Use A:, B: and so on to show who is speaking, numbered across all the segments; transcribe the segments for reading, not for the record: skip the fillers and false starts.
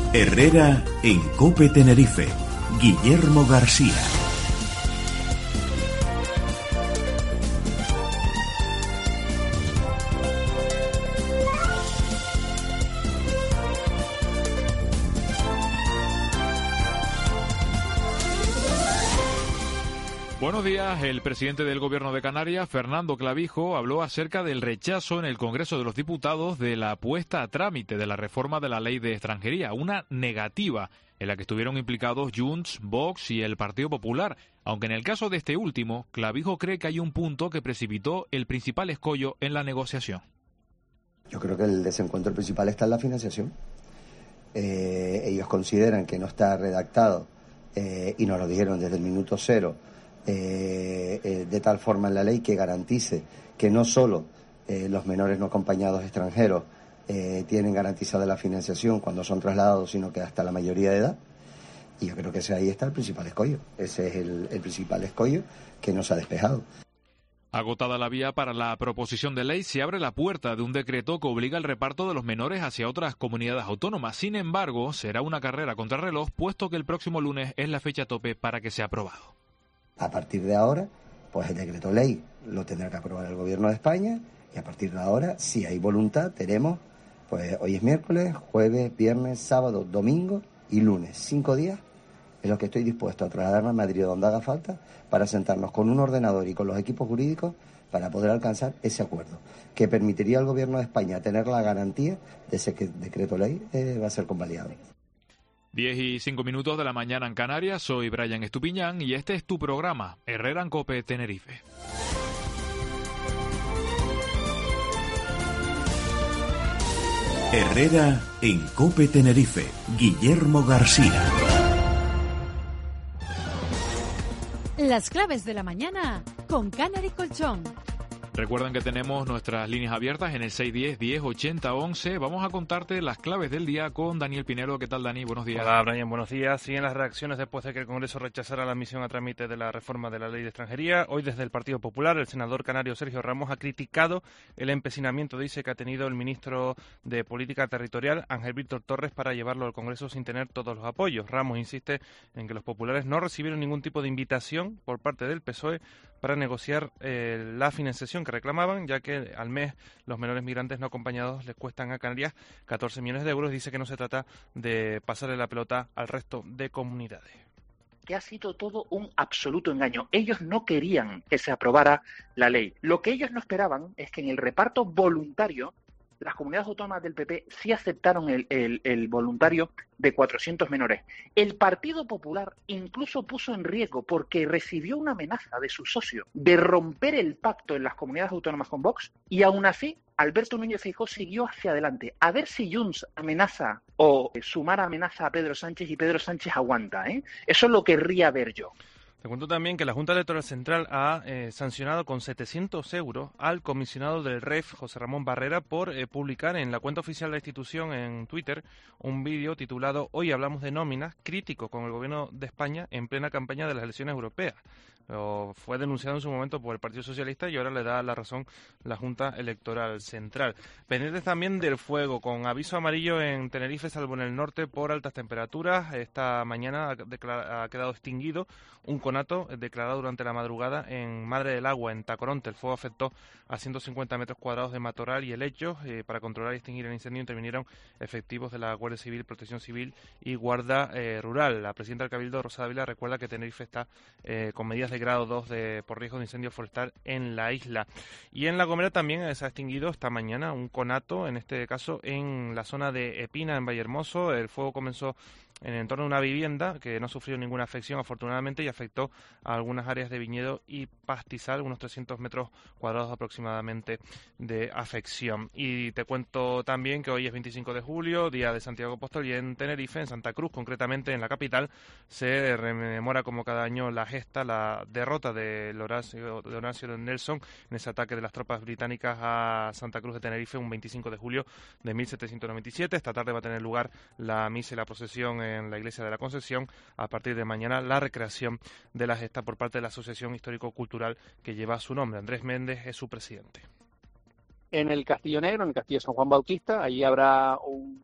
A: Herrera en COPE Tenerife. Guillermo García.
B: Buenos días. El presidente del Gobierno de Canarias, Fernando Clavijo, habló acerca del rechazo en el Congreso de los Diputados de la puesta a trámite de la reforma de la Ley de Extranjería, una negativa en la que estuvieron implicados Junts, Vox y el Partido Popular, aunque en el caso de este último, Clavijo cree que hay un punto que precipitó el principal escollo en la negociación.
C: Yo creo que el desencuentro principal está en la financiación. Ellos consideran que no está redactado, y nos lo dijeron desde el minuto cero, de tal forma en la ley que garantice que no solo los menores no acompañados extranjeros tienen garantizada la financiación cuando son trasladados, sino que hasta la mayoría de edad. Y yo creo que ahí está el principal escollo. Ese es el principal escollo que nos ha despejado.
B: Agotada la vía para la proposición de ley, se abre la puerta de un decreto que obliga el reparto de los menores hacia otras comunidades autónomas. Sin embargo, será una carrera contrarreloj, puesto que el próximo lunes es la fecha tope para que sea aprobado.
C: A partir de ahora, pues el decreto ley lo tendrá que aprobar el Gobierno de España, y a partir de ahora, si hay voluntad, tenemos, pues hoy es miércoles, jueves, viernes, sábado, domingo y lunes, 5 días en los que estoy dispuesto a trasladarme a Madrid donde haga falta para sentarnos con un ordenador y con los equipos jurídicos para poder alcanzar ese acuerdo, que permitiría al Gobierno de España tener la garantía de ese que decreto ley va a ser convalidado.
B: 10:05 de la mañana en Canarias. Soy Brian Estupiñán y este es tu programa, Herrera en COPE Tenerife.
A: Herrera en COPE Tenerife. Guillermo García.
D: Las claves de la mañana con Canary Colchón.
B: Recuerden que tenemos nuestras líneas abiertas en el 610-10-80-11. Vamos a contarte las claves del día con Daniel Pinelo. ¿Qué tal, Dani? Buenos días.
E: Hola, Brian. Buenos días. Siguen las reacciones después de que el Congreso rechazara la admisión a trámite de la reforma de la Ley de Extranjería. Hoy, desde el Partido Popular, el senador canario Sergio Ramos ha criticado el empecinamiento, dice, que ha tenido el ministro de Política Territorial, Ángel Víctor Torres, para llevarlo al Congreso sin tener todos los apoyos. Ramos insiste en que los populares no recibieron ningún tipo de invitación por parte del PSOE para negociar la financiación que reclamaban, ya que al mes los menores migrantes no acompañados les cuestan a Canarias 14 millones de euros. Dice que no se trata de pasarle la pelota al resto de comunidades.
F: Que ha sido todo un absoluto engaño. Ellos no querían que se aprobara la ley. Lo que ellos no esperaban es que en el reparto voluntario las comunidades autónomas del PP sí aceptaron el voluntario de 400 menores. El Partido Popular incluso puso en riesgo, porque recibió una amenaza de su socio de romper el pacto en las comunidades autónomas con Vox, y aún así Alberto Núñez Feijóo siguió hacia adelante. A ver si Junts amenaza o Sumar amenaza a Pedro Sánchez y Pedro Sánchez aguanta, ¿eh? Eso lo querría ver yo.
E: Te cuento también que la Junta Electoral Central ha sancionado con 700 euros al comisionado del REF, José Ramón Barrera, por publicar en la cuenta oficial de la institución en Twitter un vídeo titulado "Hoy hablamos de nóminas", crítico con el Gobierno de España en plena campaña de las elecciones europeas. Fue denunciado en su momento por el Partido Socialista y ahora le da la razón la Junta Electoral Central. Pendientes también del fuego, con aviso amarillo en Tenerife, salvo en el norte, por altas temperaturas. Esta mañana ha quedado extinguido un conato declarado durante la madrugada en Madre del Agua, en Tacoronte. El fuego afectó a 150 metros cuadrados de matorral y helechos. Para controlar y extinguir el incendio intervinieron efectivos de la Guardia Civil, Protección Civil y Guardia Rural. La presidenta del Cabildo, Rosa Dávila, recuerda que Tenerife está con medidas de grado 2 por riesgo de incendio forestal en la isla. Y en La Gomera también se ha extinguido esta mañana un conato, en este caso en la zona de Epina, en Vallehermoso. El fuego comenzó en el entorno de una vivienda que no sufrió ninguna afección, afortunadamente, y afectó a algunas áreas de viñedo y pastizal, unos 300 metros cuadrados aproximadamente de afección. Y te cuento también que hoy es 25 de julio, día de Santiago Apóstol, y en Tenerife, en Santa Cruz, concretamente en la capital, se rememora como cada año la gesta, la derrota de Horatio Nelson en ese ataque de las tropas británicas a Santa Cruz de Tenerife un 25 de julio de 1797. Esta tarde va a tener lugar la misa y la procesión en la iglesia de la Concepción. A partir de mañana, la recreación de la gesta por parte de la Asociación Histórico-Cultural que lleva su nombre. Andrés Méndez es su presidente.
G: En el Castillo Negro, en el Castillo San Juan Bautista, allí habrá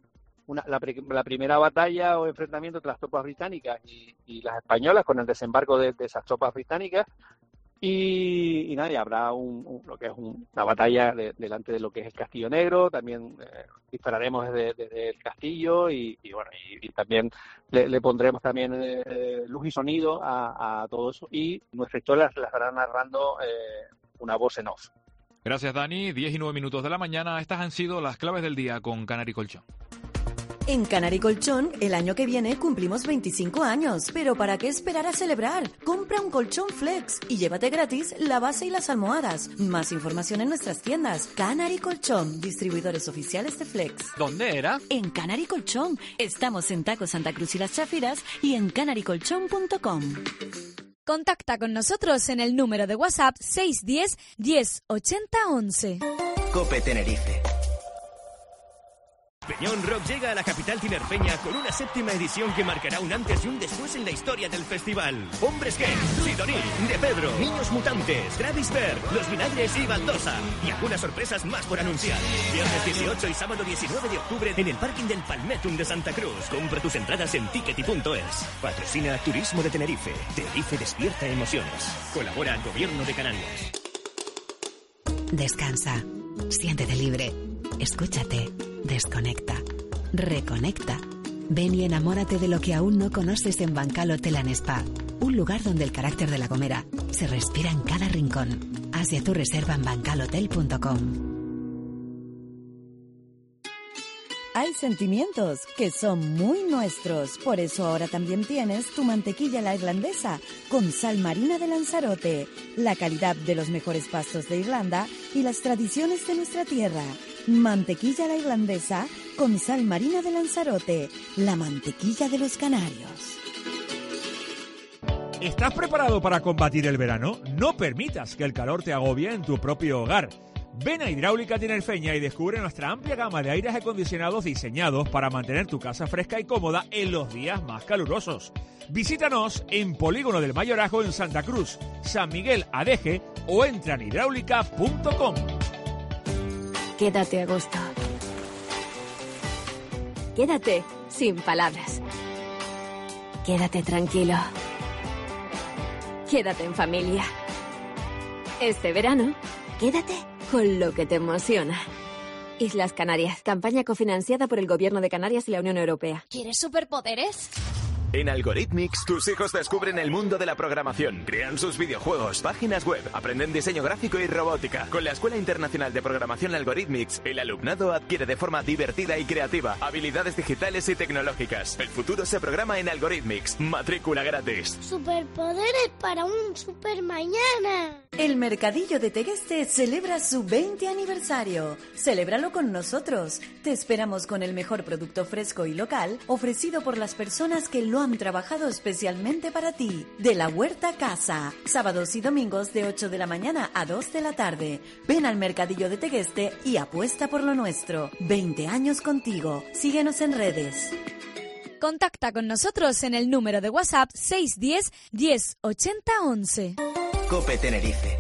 G: la primera batalla o enfrentamiento entre las tropas británicas y las españolas con el desembarco de esas tropas británicas. Y nada, y habrá lo que es una batalla delante de lo que es el Castillo Negro. También dispararemos desde el castillo y bueno, y también le pondremos también luz y sonido a todo eso, y nuestra historia la estará narrando una voz en off.
B: Gracias, Dani. 10:09 de la mañana. Estas han sido las claves del día con Canary Colchón.
H: En Canary Colchón, el año que viene cumplimos 25 años, pero ¿para qué esperar a celebrar? Compra un colchón Flex y llévate gratis la base y las almohadas. Más información en nuestras tiendas. Canary Colchón, distribuidores oficiales de Flex.
E: ¿Dónde era?
H: En Canary Colchón. Estamos en Taco Santa Cruz y Las Chafiras y en canarycolchón.com.
D: Contacta con nosotros en el número de WhatsApp 610 10 80 11.
I: COPE Tenerife.
J: Peñón Rock llega a la capital tinerfeña con una 7ª edición que marcará un antes y un después en la historia del festival. Hombres G, Sidoní, De Pedro, Niños Mutantes, Travis Berg, Los Vinagres y Baldosa. Y algunas sorpresas más por anunciar. Viernes 18 y sábado 19 de octubre en el parking del Palmetum de Santa Cruz. Compra tus entradas en tickety.es. Patrocina Turismo de Tenerife. Tenerife despierta emociones. Colabora Gobierno de Canarias.
K: Descansa. Siéntete libre. Escúchate. Desconecta. Reconecta. Ven y enamórate de lo que aún no conoces en Bancal Hotel & Spa. Un lugar donde el carácter de La Gomera se respira en cada rincón. Haz ya tu reserva en bancalhotel.com.
H: Hay sentimientos que son muy nuestros, por eso ahora también tienes tu mantequilla la irlandesa con sal marina de Lanzarote, la calidad de los mejores pastos de Irlanda y las tradiciones de nuestra tierra. Mantequilla la irlandesa con sal marina de Lanzarote, la mantequilla de los canarios.
L: ¿Estás preparado para combatir el verano? No permitas que el calor te agobie en tu propio hogar. Ven a Hidráulica Tinerfeña y descubre nuestra amplia gama de aires acondicionados diseñados para mantener tu casa fresca y cómoda en los días más calurosos. Visítanos en Polígono del Mayorazgo en Santa Cruz, San Miguel Adeje o entra en hidráulica.com.
M: Quédate a gusto. Quédate sin palabras. Quédate tranquilo. Quédate en familia. Este verano, quédate con lo que te emociona. Islas Canarias, campaña cofinanciada por el Gobierno de Canarias y la Unión Europea.
D: ¿Quieres superpoderes?
J: En Algorithmics, tus hijos descubren el mundo de la programación, crean sus videojuegos, páginas web, aprenden diseño gráfico y robótica. Con la Escuela Internacional de Programación Algorithmics, el alumnado adquiere de forma divertida y creativa habilidades digitales y tecnológicas. El futuro se programa en Algorithmics. Matrícula gratis.
N: Superpoderes para un super mañana.
H: El Mercadillo de Tegueste celebra su 20 aniversario. Celébralo con nosotros. Te esperamos con el mejor producto fresco y local ofrecido por las personas que lo han trabajado especialmente para ti. De la Huerta Casa. Sábados y domingos de 8 de la mañana a 2 de la tarde. Ven al Mercadillo de Tegueste y apuesta por lo nuestro. 20 años contigo. Síguenos en redes.
D: Contacta con nosotros en el número de WhatsApp 610 10 80 11.
I: COPE Tenerife.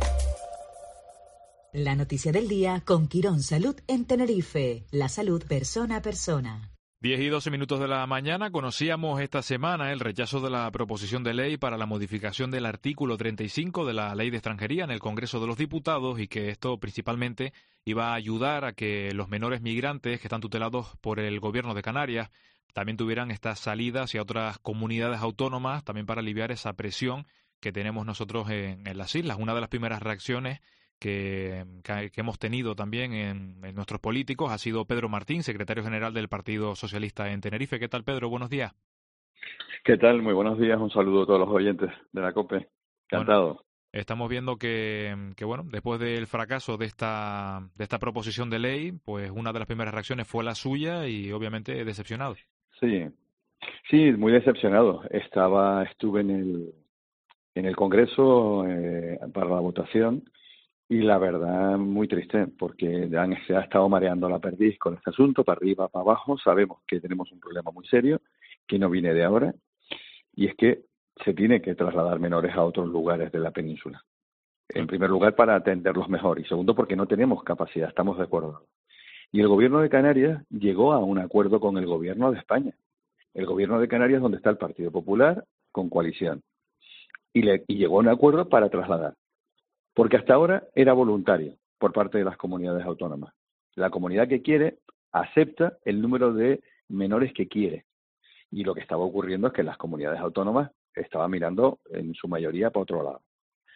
K: La noticia del día con Quirón Salud en Tenerife. La salud persona a persona.
B: 10:12 de la mañana. Conocíamos esta semana el rechazo de la proposición de ley para la modificación del artículo 35 de la Ley de Extranjería en el Congreso de los Diputados, y que esto principalmente iba a ayudar a que los menores migrantes que están tutelados por el Gobierno de Canarias también tuvieran estas salidas hacia otras comunidades autónomas, también para aliviar esa presión que tenemos nosotros en las islas. Una de las primeras reacciones que hemos tenido también en nuestros políticos ha sido Pedro Martín, secretario general del Partido Socialista en Tenerife. ¿Qué tal, Pedro? Buenos días.
O: ¿Qué tal? Muy buenos días. Un saludo a todos los oyentes de la COPE. Encantado.
B: Bueno, estamos viendo que bueno, después del fracaso de esta proposición de ley, pues una de las primeras reacciones fue la suya y obviamente decepcionado.
O: Sí, muy decepcionado. Estuve en el Congreso para la votación. Y la verdad, muy triste, porque se ha estado mareando la perdiz con este asunto, para arriba, para abajo. Sabemos que tenemos un problema muy serio, que no viene de ahora, y es que se tiene que trasladar menores a otros lugares de la península. En primer lugar, para atenderlos mejor, y segundo, porque no tenemos capacidad, estamos de acuerdo. Y el gobierno de Canarias llegó a un acuerdo con el gobierno de España. El gobierno de Canarias, donde está el Partido Popular, con coalición. Y llegó a un acuerdo para trasladar. Porque hasta ahora era voluntario por parte de las comunidades autónomas. La comunidad que quiere acepta el número de menores que quiere. Y lo que estaba ocurriendo es que las comunidades autónomas estaban mirando en su mayoría para otro lado.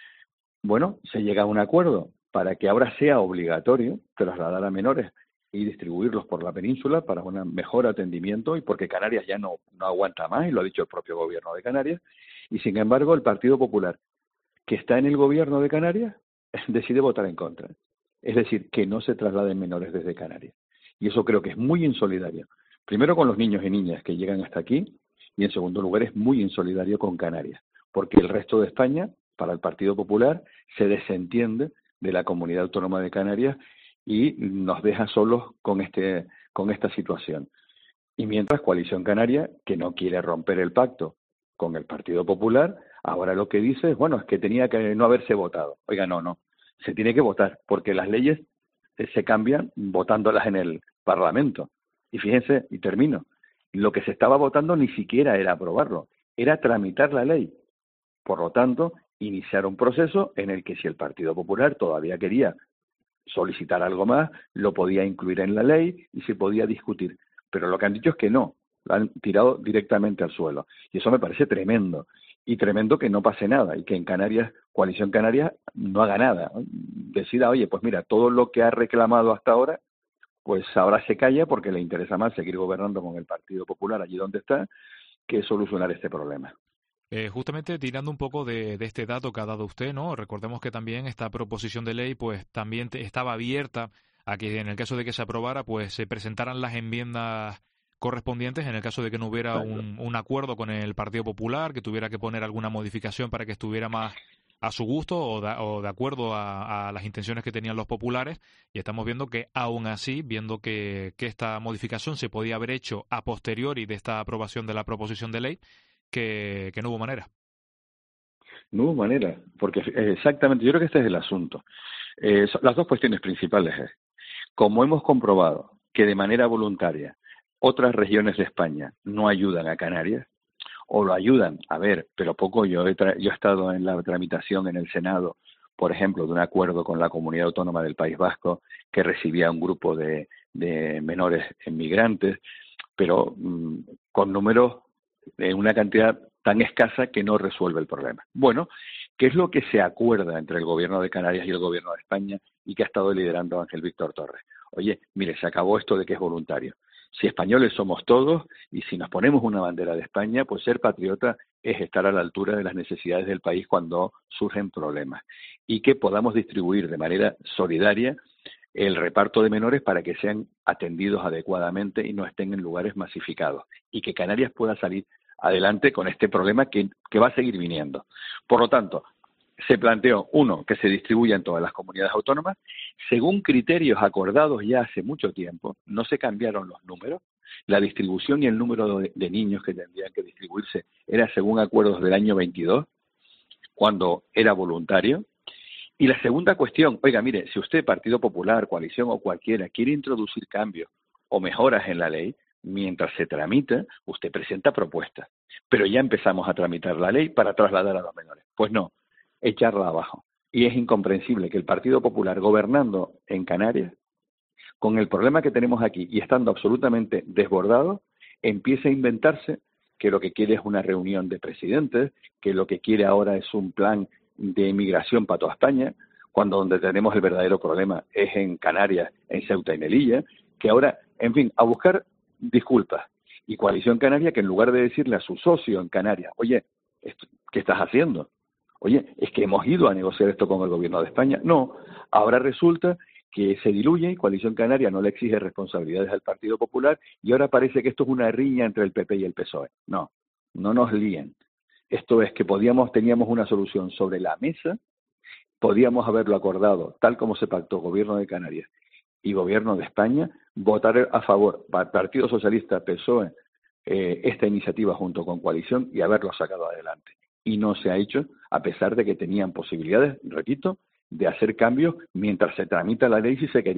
O: Bueno, se llega a un acuerdo para que ahora sea obligatorio trasladar a menores y distribuirlos por la península para un mejor atendimiento y porque Canarias ya no aguanta más, y lo ha dicho el propio gobierno de Canarias. Y sin embargo, el Partido Popular, que está en el gobierno de Canarias, decide votar en contra. Es decir, que no se trasladen menores desde Canarias. Y eso creo que es muy insolidario. Primero con los niños y niñas que llegan hasta aquí, y en segundo lugar es muy insolidario con Canarias, porque el resto de España, para el Partido Popular, se desentiende de la comunidad autónoma de Canarias y nos deja solos con esta situación. Y mientras Coalición Canaria, que no quiere romper el pacto con el Partido Popular, ahora lo que dice es, bueno, es que tenía que no haberse votado. Oiga, no, se tiene que votar, porque las leyes se cambian votándolas en el Parlamento. Y fíjense, y termino, lo que se estaba votando ni siquiera era aprobarlo, era tramitar la ley. Por lo tanto, iniciar un proceso en el que si el Partido Popular todavía quería solicitar algo más, lo podía incluir en la ley y se podía discutir. Pero lo que han dicho es que no, lo han tirado directamente al suelo. Y eso me parece tremendo. Y tremendo que no pase nada y que en Canarias, Coalición Canaria, no haga nada. Decida, oye, pues mira, todo lo que ha reclamado hasta ahora, pues ahora se calla porque le interesa más seguir gobernando con el Partido Popular allí donde está que solucionar este problema.
B: Justamente tirando un poco de este dato que ha dado usted, ¿no? Recordemos que también esta proposición de ley pues también estaba abierta a que en el caso de que se aprobara pues se presentaran las enmiendas correspondientes en el caso de que no hubiera un acuerdo con el Partido Popular, que tuviera que poner alguna modificación para que estuviera más a su gusto o de acuerdo a las intenciones que tenían los populares, y estamos viendo que aún así, viendo que esta modificación se podía haber hecho a posteriori de esta aprobación de la proposición de ley, que no hubo manera.
O: No hubo manera, porque exactamente, yo creo que este es el asunto. Las dos cuestiones principales es, como hemos comprobado que de manera voluntaria otras regiones de España no ayudan a Canarias, o lo ayudan, a ver, pero poco. Yo he estado en la tramitación en el Senado, por ejemplo, de un acuerdo con la Comunidad Autónoma del País Vasco que recibía un grupo de menores inmigrantes, pero con números de una cantidad tan escasa que no resuelve el problema. Bueno, ¿qué es lo que se acuerda entre el Gobierno de Canarias y el Gobierno de España y que ha estado liderando Ángel Víctor Torres? Oye, mire, se acabó esto de que es voluntario. Si españoles somos todos y si nos ponemos una bandera de España, pues ser patriota es estar a la altura de las necesidades del país cuando surgen problemas y que podamos distribuir de manera solidaria el reparto de menores para que sean atendidos adecuadamente y no estén en lugares masificados y que Canarias pueda salir adelante con este problema que va a seguir viniendo. Por lo tanto, se planteó, uno, que se distribuya en todas las comunidades autónomas, según criterios acordados ya hace mucho tiempo, no se cambiaron los números, la distribución y el número de niños que tendrían que distribuirse era según acuerdos del año 22, cuando era voluntario. Y la segunda cuestión, oiga, mire, si usted, Partido Popular, Coalición o cualquiera, quiere introducir cambios o mejoras en la ley, mientras se tramita, usted presenta propuestas. Pero ya empezamos a tramitar la ley para trasladar a los menores. Pues no, echarla abajo. Y es incomprensible que el Partido Popular, gobernando en Canarias, con el problema que tenemos aquí y estando absolutamente desbordado, empiece a inventarse que lo que quiere es una reunión de presidentes, que lo que quiere ahora es un plan de inmigración para toda España, cuando donde tenemos el verdadero problema es en Canarias, en Ceuta y Melilla, que ahora, en fin, a buscar disculpas. Y Coalición Canaria, que en lugar de decirle a su socio en Canarias, oye, ¿qué estás haciendo? Oye, es que hemos ido a negociar esto con el gobierno de España. No, ahora resulta que se diluye y Coalición Canaria no le exige responsabilidades al Partido Popular y ahora parece que esto es una riña entre el PP y el PSOE. No, no nos líen. Esto es que teníamos una solución sobre la mesa, podíamos haberlo acordado tal como se pactó Gobierno de Canarias y Gobierno de España, votar a favor, Partido Socialista, PSOE, esta iniciativa junto con Coalición y haberlo sacado adelante. Y no se ha hecho, a pesar de que tenían posibilidades, repito, de hacer cambios mientras se tramita la ley si se quería.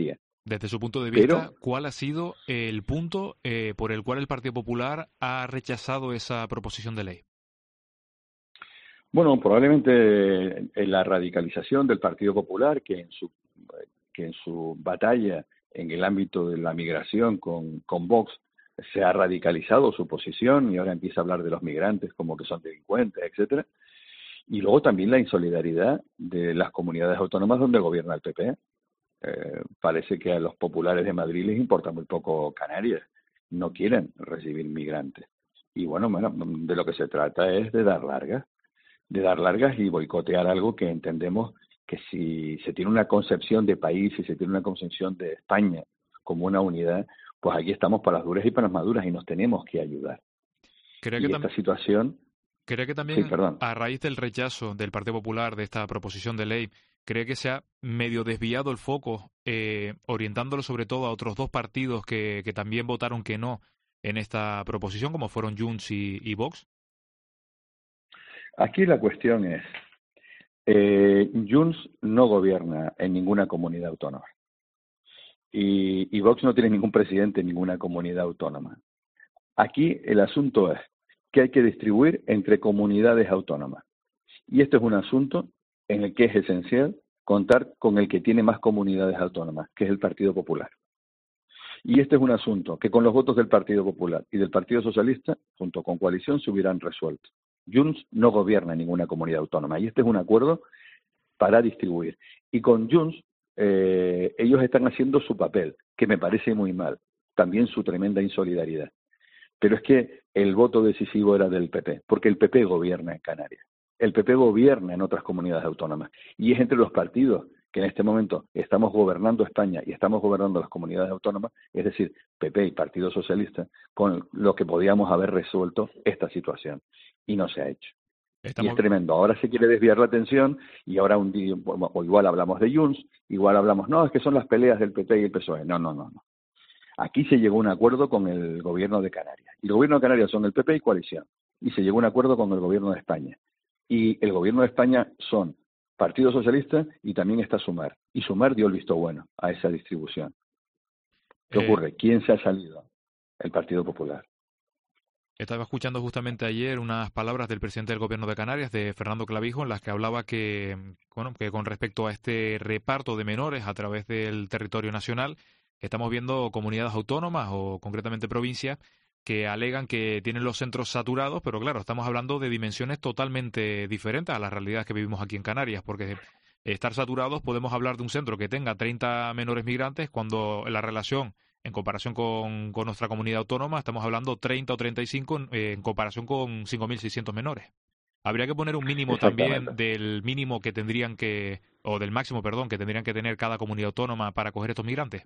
B: Desde su punto de vista,
O: Pero,
B: ¿cuál ha sido el punto por el cual el Partido Popular ha rechazado esa proposición de ley?
O: bueno, probablemente la radicalización del Partido Popular, que en su batalla en el ámbito de la migración con Vox se ha radicalizado su posición y ahora empieza a hablar de los migrantes como que son delincuentes, etcétera. Y luego también la insolidaridad de las comunidades autónomas donde gobierna el PP. Parece que a los populares de Madrid les importa muy poco Canarias, no quieren recibir migrantes. Y bueno, de lo que se trata es de dar largas y boicotear algo que entendemos que si se tiene una concepción de país, si se tiene una concepción de España como una unidad, pues aquí estamos para las duras y para las maduras y nos tenemos que ayudar. Y esta situación...
B: ¿Cree que también,
O: sí, perdón,
B: a raíz del rechazo del Partido Popular de esta proposición de ley, cree que se ha medio desviado el foco, orientándolo sobre todo a otros dos partidos que también votaron que no en esta proposición, como fueron Junts y Vox?
O: Aquí la cuestión es, Junts no gobierna en ninguna comunidad autónoma y Vox no tiene ningún presidente en ninguna comunidad autónoma. Aquí el asunto es que hay que distribuir entre comunidades autónomas. Y este es un asunto en el que es esencial contar con el que tiene más comunidades autónomas, que es el Partido Popular. Y este es un asunto que con los votos del Partido Popular y del Partido Socialista, junto con Coalición, se hubieran resuelto. Junts no gobierna en ninguna comunidad autónoma y este es un acuerdo para distribuir. Y con Junts ellos están haciendo su papel, que me parece muy mal, también su tremenda insolidaridad. Pero es que el voto decisivo era del PP, porque el PP gobierna en Canarias. El PP gobierna en otras comunidades autónomas. Y es entre los partidos que en este momento estamos gobernando España y estamos gobernando las comunidades autónomas, es decir, PP y Partido Socialista, con lo que podíamos haber resuelto esta situación. Y no se ha hecho. Y es tremendo. Ahora se quiere desviar la atención y ahora o igual hablamos de Junts, igual hablamos, no, es que son las peleas del PP y el PSOE. No. Aquí se llegó a un acuerdo con el gobierno de Canarias. Y el gobierno de Canarias son el PP y Coalición. Y se llegó a un acuerdo con el gobierno de España. Y el gobierno de España son Partido Socialista y también está Sumar. Y Sumar dio el visto bueno a esa distribución. ¿Qué ocurre? ¿Quién se ha salido? El Partido Popular.
B: Estaba escuchando justamente ayer unas palabras del presidente del Gobierno de Canarias, de Fernando Clavijo, en las que hablaba que con respecto a este reparto de menores a través del territorio nacional, estamos viendo comunidades autónomas o concretamente provincias que alegan que tienen los centros saturados, pero claro, estamos hablando de dimensiones totalmente diferentes a las realidades que vivimos aquí en Canarias, porque estar saturados podemos hablar de un centro que tenga 30 menores migrantes cuando la relación en comparación con nuestra comunidad autónoma estamos hablando 30 o 35 en comparación con 5.600 menores. Habría que poner un mínimo también del mínimo que tendrían que, o del máximo, perdón, que tendrían que tener cada comunidad autónoma para acoger estos migrantes.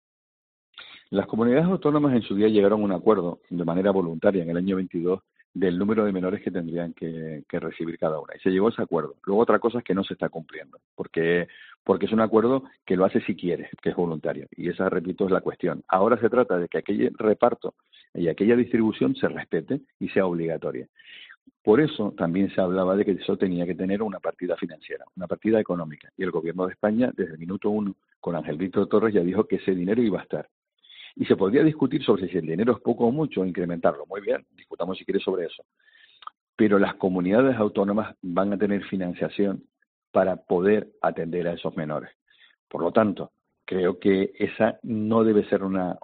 O: Las comunidades autónomas en su día llegaron a un acuerdo de manera voluntaria en el año 22 del número de menores que tendrían que recibir cada una. Y se llegó a ese acuerdo. Luego otra cosa es que no se está cumpliendo, porque es un acuerdo que lo hace si quiere, que es voluntario. Y esa, repito, es la cuestión. Ahora se trata de que aquel reparto y aquella distribución se respete y sea obligatoria. Por eso también se hablaba de que eso tenía que tener una partida financiera, una partida económica. Y el Gobierno de España, desde el minuto 1, con Ángel Víctor Torres, ya dijo que ese dinero iba a estar. Y se podría discutir sobre si el dinero es poco o mucho o incrementarlo. Muy bien, discutamos si quiere sobre eso. Pero las comunidades autónomas van a tener financiación para poder atender a esos menores. Por lo tanto, creo que esa no debe ser una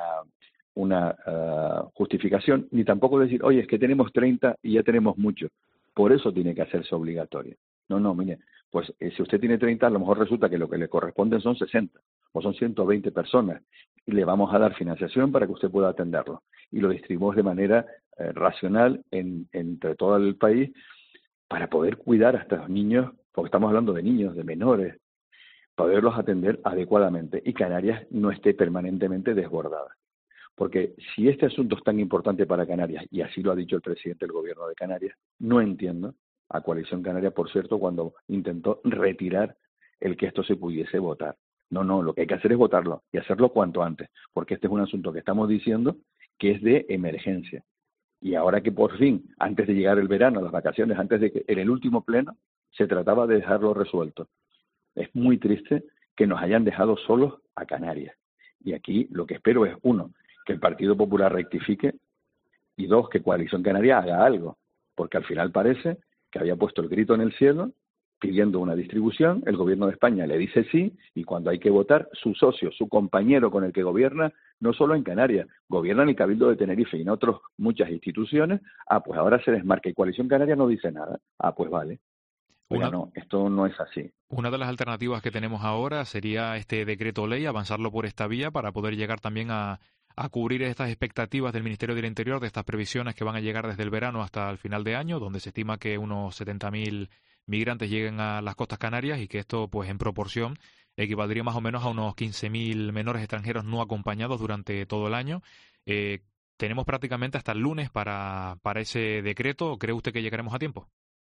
O: justificación, ni tampoco decir, oye, es que tenemos 30 y ya tenemos mucho. Por eso tiene que hacerse obligatorio. No, mire, pues si usted tiene 30, a lo mejor resulta que lo que le corresponden son 60 o son 120 personas y le vamos a dar financiación para que usted pueda atenderlo. Y lo distribuimos de manera racional entre todo el país para poder cuidar a estos niños, porque estamos hablando de niños, de menores, poderlos atender adecuadamente y Canarias no esté permanentemente desbordada. Porque si este asunto es tan importante para Canarias, y así lo ha dicho el presidente del Gobierno de Canarias, no entiendo a Coalición Canaria, por cierto, cuando intentó retirar el que esto se pudiese votar. No, lo que hay que hacer es votarlo y hacerlo cuanto antes, porque este es un asunto que estamos diciendo que es de emergencia. Y ahora que por fin, antes de llegar el verano, las vacaciones, antes de que en el último pleno, se trataba de dejarlo resuelto. Es muy triste que nos hayan dejado solos a Canarias. Y aquí lo que espero es, uno, que el Partido Popular rectifique, y dos, que Coalición Canaria haga algo, porque al final parece que había puesto el grito en el cielo pidiendo una distribución, el gobierno de España le dice sí, y cuando hay que votar, su socio, su compañero con el que gobierna, no solo en Canarias, gobierna en el Cabildo de Tenerife y en otras muchas instituciones, pues ahora se desmarca y Coalición Canaria no dice nada. Pues vale. Oiga, no, esto no es así.
B: Una de las alternativas que tenemos ahora sería este decreto ley, avanzarlo por esta vía para poder llegar también a cubrir estas expectativas del Ministerio del Interior, de estas previsiones que van a llegar desde el verano hasta el final de año, donde se estima que unos 70.000 migrantes lleguen a las costas canarias y que esto, pues en proporción, equivaldría más o menos a unos 15.000 menores extranjeros no acompañados durante todo el año. Tenemos prácticamente hasta el lunes para ese decreto. ¿Cree usted que llegaremos a tiempo?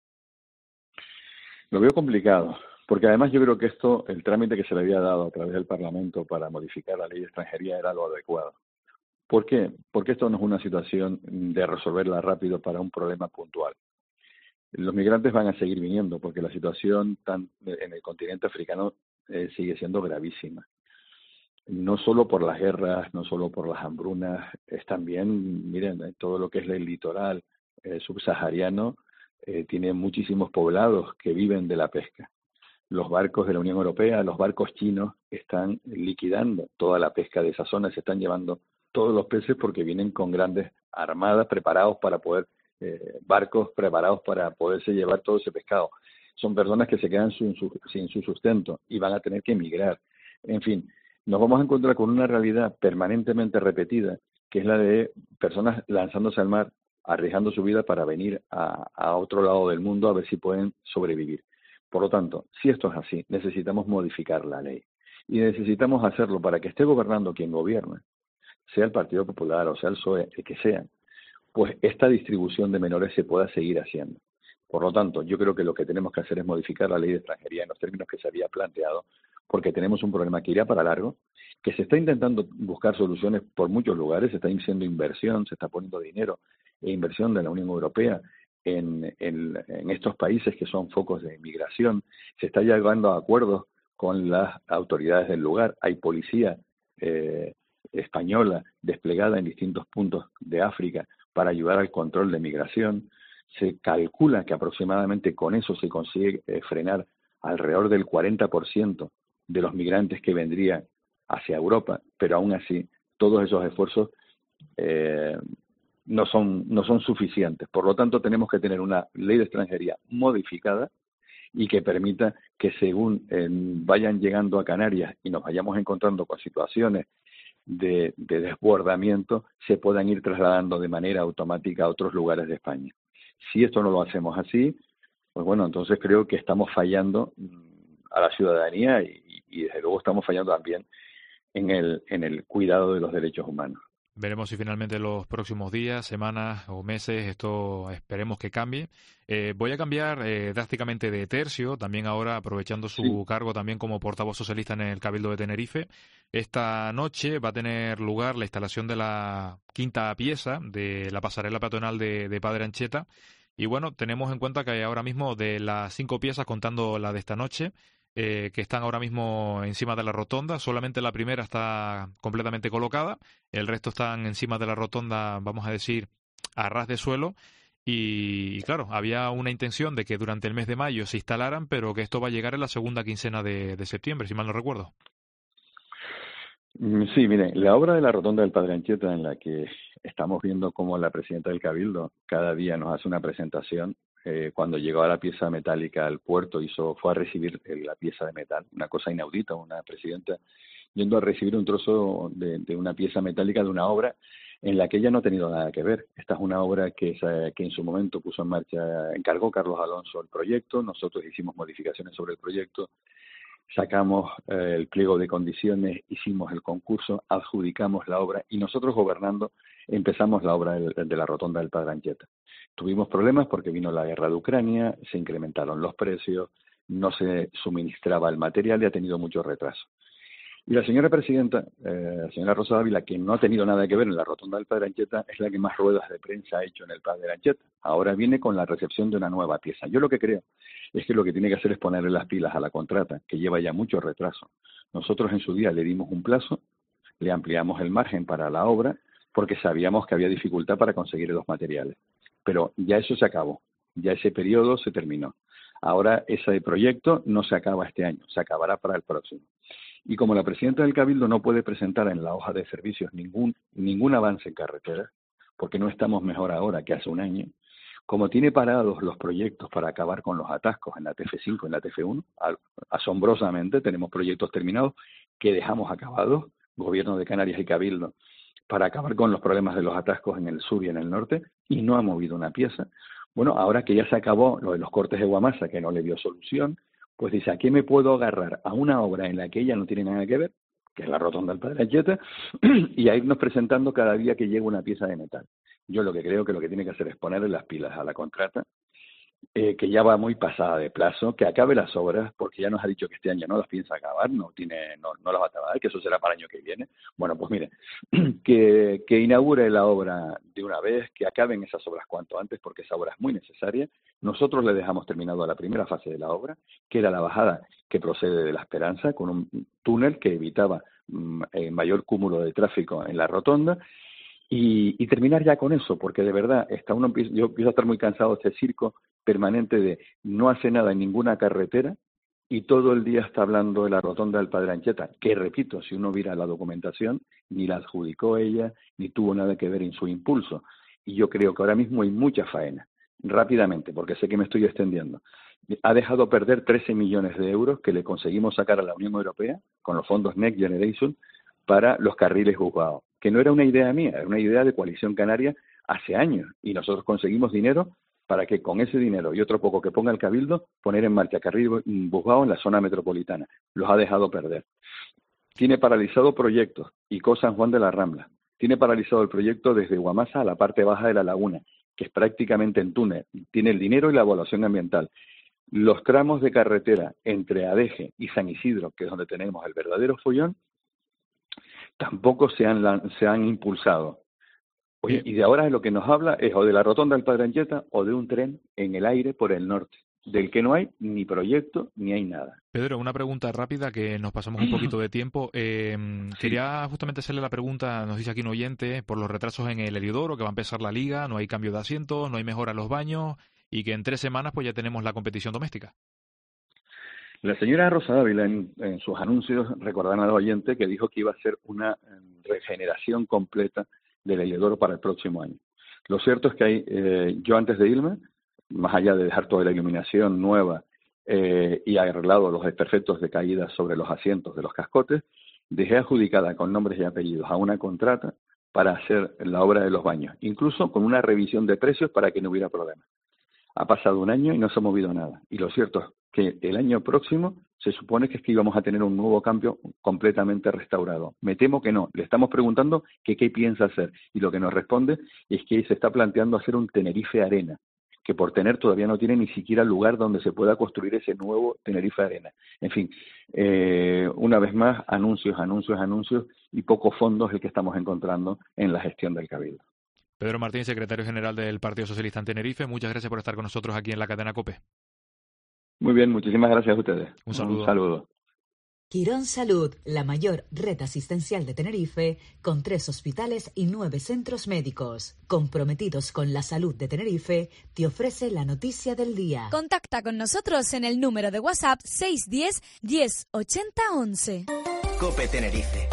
O: Lo veo complicado, porque además yo creo que esto, el trámite que se le había dado a través del Parlamento para modificar la ley de extranjería era lo adecuado. ¿Por qué? Porque esto no es una situación de resolverla rápido para un problema puntual. Los migrantes van a seguir viniendo porque la situación en el continente africano sigue siendo gravísima. No solo por las guerras, no solo por las hambrunas, es también, miren, todo lo que es el litoral subsahariano tiene muchísimos poblados que viven de la pesca. Los barcos de la Unión Europea, los barcos chinos están liquidando toda la pesca de esa zona, se están llevando todos los peces porque vienen con grandes armadas preparados para poder barcos preparados para poderse llevar todo ese pescado. Son personas que se quedan sin su sustento y van a tener que emigrar. En fin, nos vamos a encontrar con una realidad permanentemente repetida, que es la de personas lanzándose al mar, arriesgando su vida para venir a otro lado del mundo a ver si pueden sobrevivir. Por lo tanto, si esto es así, necesitamos modificar la ley. Y necesitamos hacerlo para que esté gobernando quien gobierna, sea el Partido Popular o sea el PSOE, el que sea, pues esta distribución de menores se pueda seguir haciendo. Por lo tanto, yo creo que lo que tenemos que hacer es modificar la ley de extranjería en los términos que se había planteado, porque tenemos un problema que irá para largo, que se está intentando buscar soluciones por muchos lugares, se está haciendo inversión, se está poniendo dinero e inversión de la Unión Europea en estos países que son focos de inmigración, se está llegando a acuerdos con las autoridades del lugar, hay policía española desplegada en distintos puntos de África para ayudar al control de migración. Se calcula que aproximadamente con eso se consigue frenar alrededor del 40% de los migrantes que vendrían hacia Europa, pero aún así todos esos esfuerzos no son suficientes. Por lo tanto, tenemos que tener una ley de extranjería modificada y que permita que según vayan llegando a Canarias y nos vayamos encontrando con situaciones de desbordamiento, se puedan ir trasladando de manera automática a otros lugares de España. Si esto no lo hacemos así, pues bueno, entonces creo que estamos fallando a la ciudadanía y desde luego estamos fallando también en el cuidado de los derechos humanos.
B: Veremos si finalmente en los próximos días, semanas o meses esto esperemos que cambie. Voy a cambiar drásticamente de tercio, también ahora aprovechando su cargo también como portavoz socialista en el Cabildo de Tenerife. Esta noche va a tener lugar la instalación de la quinta pieza de la pasarela peatonal de Padre Anchieta. Y bueno, tenemos en cuenta que ahora mismo de las 5 piezas, contando la de esta noche, que están ahora mismo encima de la rotonda, solamente la primera está completamente colocada, el resto están encima de la rotonda, vamos a decir, a ras de suelo, y claro, había una intención de que durante el mes de mayo se instalaran, pero que esto va a llegar en la segunda quincena de septiembre, si mal no recuerdo.
O: Sí, miren, la obra de la rotonda del Padre Anchieta, en la que estamos viendo cómo la presidenta del Cabildo cada día nos hace una presentación. Cuando llegó a la pieza metálica al puerto, fue a recibir la pieza de metal, una cosa inaudita, una presidenta yendo a recibir un trozo de una pieza metálica de una obra en la que ella no ha tenido nada que ver. Esta es una obra que en su momento puso en marcha, encargó Carlos Alonso el proyecto, nosotros hicimos modificaciones sobre el proyecto, sacamos el pliego de condiciones, hicimos el concurso, adjudicamos la obra y nosotros gobernando empezamos la obra de la rotonda del Padre Anchieta. Tuvimos problemas porque vino la guerra de Ucrania, se incrementaron los precios, no se suministraba el material y ha tenido mucho retraso. Y la señora presidenta, la señora Rosa Dávila, que no ha tenido nada que ver en la rotonda del Padre Anchieta, es la que más ruedas de prensa ha hecho en el Padre Anchieta. Ahora viene con la recepción de una nueva pieza. Yo lo que creo es que lo que tiene que hacer es ponerle las pilas a la contrata, que lleva ya mucho retraso. Nosotros en su día le dimos un plazo, le ampliamos el margen para la obra porque sabíamos que había dificultad para conseguir los materiales. Pero ya eso se acabó, ya ese periodo se terminó. Ahora ese proyecto no se acaba este año, se acabará para el próximo. Y como la presidenta del Cabildo no puede presentar en la hoja de servicios ningún avance en carretera, porque no estamos mejor ahora que hace un año, como tiene parados los proyectos para acabar con los atascos en la TF5, en la TF1, asombrosamente tenemos proyectos terminados que dejamos acabados, Gobierno de Canarias y Cabildo, para acabar con los problemas de los atascos en el sur y en el norte, y no ha movido una pieza. Bueno, ahora que ya se acabó lo de los cortes de Guamasa, que no le dio solución, pues dice, ¿a qué me puedo agarrar? A una obra en la que ella no tiene nada que ver, que es la rotonda del Padre Anchieta, y a irnos presentando cada día que llega una pieza de metal. Yo lo que creo que lo que tiene que hacer es ponerle las pilas a la contrata, que ya va muy pasada de plazo, que acabe las obras, porque ya nos ha dicho que este año no las piensa acabar, no las va a acabar, que eso será para el año que viene. Bueno, pues mire, que inaugure la obra de una vez, que acaben esas obras cuanto antes, porque esa obra es muy necesaria. Nosotros le dejamos terminado la primera fase de la obra, que era la bajada que procede de La Esperanza, con un túnel que evitaba mayor cúmulo de tráfico en la rotonda, y terminar ya con eso, porque de verdad yo empiezo a estar muy cansado de este circo permanente de no hace nada en ninguna carretera y todo el día está hablando de la rotonda del Padre Anchieta, que repito, si uno mira la documentación, ni la adjudicó ella, ni tuvo nada que ver en su impulso. Y yo creo que ahora mismo hay mucha faena, rápidamente, porque sé que me estoy extendiendo. Ha dejado perder 13 millones de euros que le conseguimos sacar a la Unión Europea con los fondos Next Generation para los carriles Bilbao, que no era una idea mía, era una idea de Coalición Canaria hace años, y nosotros conseguimos dinero para que con ese dinero y otro poco que ponga el Cabildo, poner en marcha carril Bilbao en la zona metropolitana. Los ha dejado perder. Tiene paralizado proyectos, ICO San Juan de la Rambla. Tiene paralizado el proyecto desde Guamasa a la parte baja de la laguna, que es prácticamente en túnel. Tiene el dinero y la evaluación ambiental. Los tramos de carretera entre Adeje y San Isidro, que es donde tenemos el verdadero follón, tampoco se han impulsado. Oye, y de ahora lo que nos habla es o de la rotonda del Padre Anchieta o de un tren en el aire por el norte, del que no hay ni proyecto ni hay nada.
B: Pedro, una pregunta rápida que nos pasamos un poquito de tiempo. Quería justamente hacerle la pregunta, nos dice aquí un oyente, por los retrasos en el Heliodoro, que va a empezar la liga, no hay cambio de asientos, no hay mejora en los baños y que en 3 semanas pues ya tenemos la competición doméstica.
O: La señora Rosa Dávila en sus anuncios recordarán al oyente que dijo que iba a ser una regeneración completa del Heliodoro para el próximo año. Lo cierto es que yo antes de irme, más allá de dejar toda la iluminación nueva y arreglado los desperfectos de caída sobre los asientos de los cascotes, dejé adjudicada con nombres y apellidos a una contrata para hacer la obra de los baños, incluso con una revisión de precios para que no hubiera problema. Ha pasado un año y no se ha movido nada. Y lo cierto es que el año próximo se supone que íbamos a tener un nuevo cambio completamente restaurado. Me temo que no. Le estamos preguntando que qué piensa hacer. Y lo que nos responde es que se está planteando hacer un Tenerife Arena, que por tener todavía no tiene ni siquiera lugar donde se pueda construir ese nuevo Tenerife Arena. En fin, una vez más, anuncios y pocos fondos el que estamos encontrando en la gestión del Cabildo.
B: Pedro Martín, secretario general del Partido Socialista en Tenerife, muchas gracias por estar con nosotros aquí en la cadena COPE.
O: Muy bien, muchísimas gracias a ustedes.
B: Un saludo.
O: Un saludo.
H: Quirón Salud, la mayor red asistencial de Tenerife, con 3 hospitales y 9 centros médicos. Comprometidos con la salud de Tenerife, te ofrece la noticia del día.
D: Contacta con nosotros en el número de WhatsApp 610 10 80 11.
I: COPE Tenerife.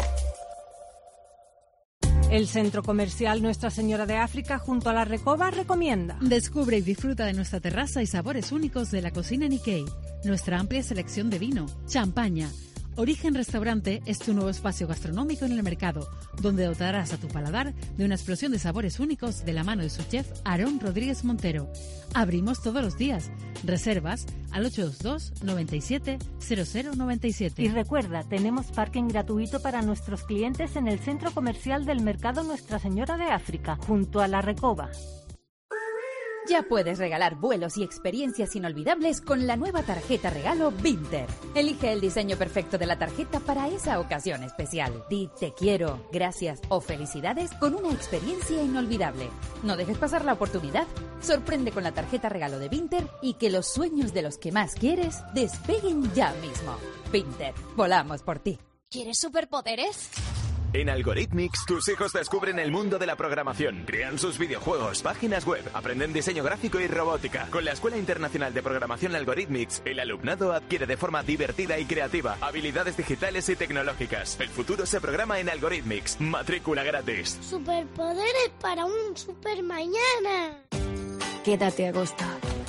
P: El centro comercial Nuestra Señora de África junto a la Recoba recomienda.
Q: Descubre y disfruta de nuestra terraza y sabores únicos de la cocina Nikkei. Nuestra amplia selección de vino, champaña. Origen Restaurante es tu nuevo espacio gastronómico en el mercado, donde dotarás a tu paladar de una explosión de sabores únicos de la mano de su chef Aarón Rodríguez Montero. Abrimos todos los días. Reservas al 822 97 0097.
P: Y recuerda, tenemos parking gratuito para nuestros clientes en el centro comercial del mercado Nuestra Señora de África, junto a la Recoba.
R: Ya puedes regalar vuelos y experiencias inolvidables con la nueva tarjeta regalo Vinter. Elige el diseño perfecto de la tarjeta para esa ocasión especial. Di te quiero, gracias o felicidades con una experiencia inolvidable. No dejes pasar la oportunidad. Sorprende con la tarjeta regalo de Vinter y que los sueños de los que más quieres despeguen ya mismo. Vinter, volamos por ti.
S: ¿Quieres superpoderes?
J: En Algorithmics, tus hijos descubren el mundo de la programación, crean sus videojuegos, páginas web, aprenden diseño gráfico y robótica. Con la Escuela Internacional de Programación Algorithmics, el alumnado adquiere de forma divertida y creativa habilidades digitales y tecnológicas. El futuro se programa en Algorithmics. Matrícula gratis.
N: Superpoderes para un super mañana.
M: Quédate a gusto.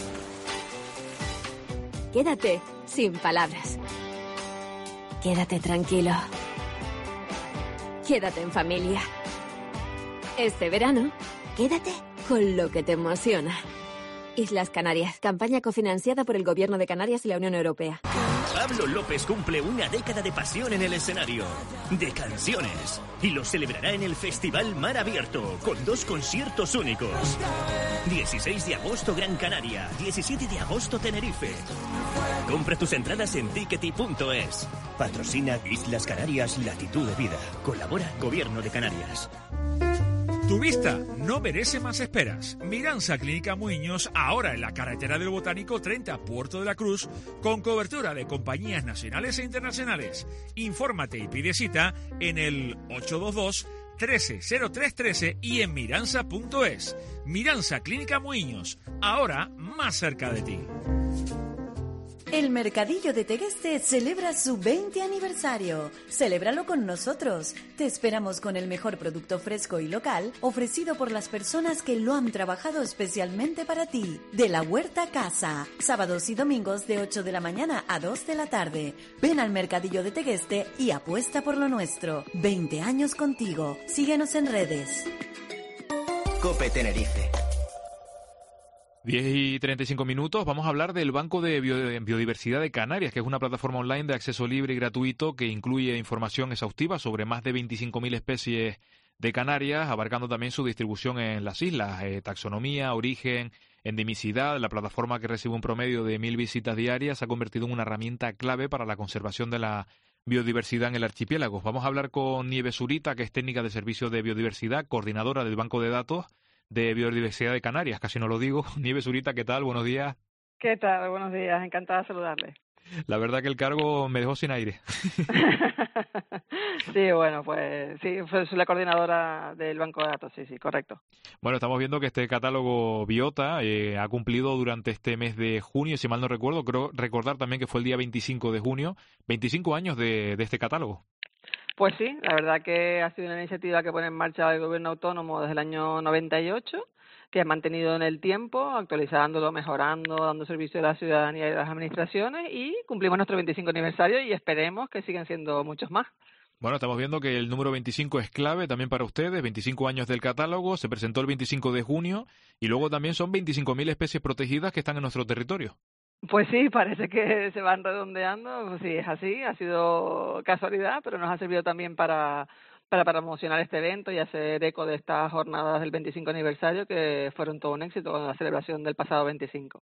M: Quédate sin palabras. Quédate tranquilo. Quédate en familia. Este verano, quédate con lo que te emociona. Islas Canarias, campaña cofinanciada por el Gobierno de Canarias y la Unión Europea.
J: Pablo López cumple una década de pasión en el escenario, de canciones, y lo celebrará en el Festival Mar Abierto, con 2 conciertos únicos. 16 de agosto Gran Canaria, 17 de agosto Tenerife. Compra tus entradas en tickety.es. Patrocina Islas Canarias Latitud de Vida. Colabora Gobierno de Canarias.
L: Tu vista no merece más esperas. Miranza Clínica Muiños, ahora en la carretera del Botánico 30, Puerto de la Cruz, con cobertura de compañías nacionales e internacionales. Infórmate y pide cita en el 822 130313 y en miranza.es. Miranza Clínica Muiños, ahora más cerca de ti.
H: El Mercadillo de Tegueste celebra su 20 aniversario. Celébralo con nosotros. Te esperamos con el mejor producto fresco y local ofrecido por las personas que lo han trabajado especialmente para ti. De la Huerta Casa. Sábados y domingos de 8 de la mañana a 2 de la tarde. Ven al Mercadillo de Tegueste y apuesta por lo nuestro. 20 años contigo. Síguenos en redes.
I: COPE Tenerife.
B: 10 y 35 minutos. Vamos a hablar del Banco de Biodiversidad de Canarias, que es una plataforma online de acceso libre y gratuito que incluye información exhaustiva sobre más de 25.000 especies de Canarias, abarcando también su distribución en las islas, taxonomía, origen, endemicidad. La plataforma, que recibe un promedio de 1.000 visitas diarias, se ha convertido en una herramienta clave para la conservación de la biodiversidad en el archipiélago. Vamos a hablar con Nieves Zurita, que es técnica de servicios de biodiversidad, coordinadora del Banco de Datos de Biodiversidad de Canarias, casi no lo digo. Nieves Zurita, ¿qué tal? Buenos días.
S: ¿Qué tal? Buenos días, encantada de saludarle.
B: La verdad que el cargo me dejó sin aire.
S: Sí, bueno, pues sí, soy la coordinadora del Banco de Datos, sí, correcto.
B: Bueno, estamos viendo que este catálogo Biota ha cumplido durante este mes de junio, si mal no recuerdo, creo recordar también que fue el día 25 de junio, 25 años de este catálogo.
S: Pues sí, la verdad que ha sido una iniciativa que pone en marcha el Gobierno autónomo desde el año 98, que ha mantenido en el tiempo, actualizándolo, mejorando, dando servicio a la ciudadanía y a las administraciones, y cumplimos nuestro 25 aniversario y esperemos que sigan siendo muchos más.
B: Bueno, estamos viendo que el número 25 es clave también para ustedes, 25 años del catálogo, se presentó el 25 de junio y luego también son 25.000 especies protegidas que están en nuestro territorio.
S: Pues sí, parece que se van redondeando, pues sí, es así, ha sido casualidad, pero nos ha servido también para promocionar este evento y hacer eco de estas jornadas del 25 aniversario que fueron todo un éxito con la celebración del pasado 25.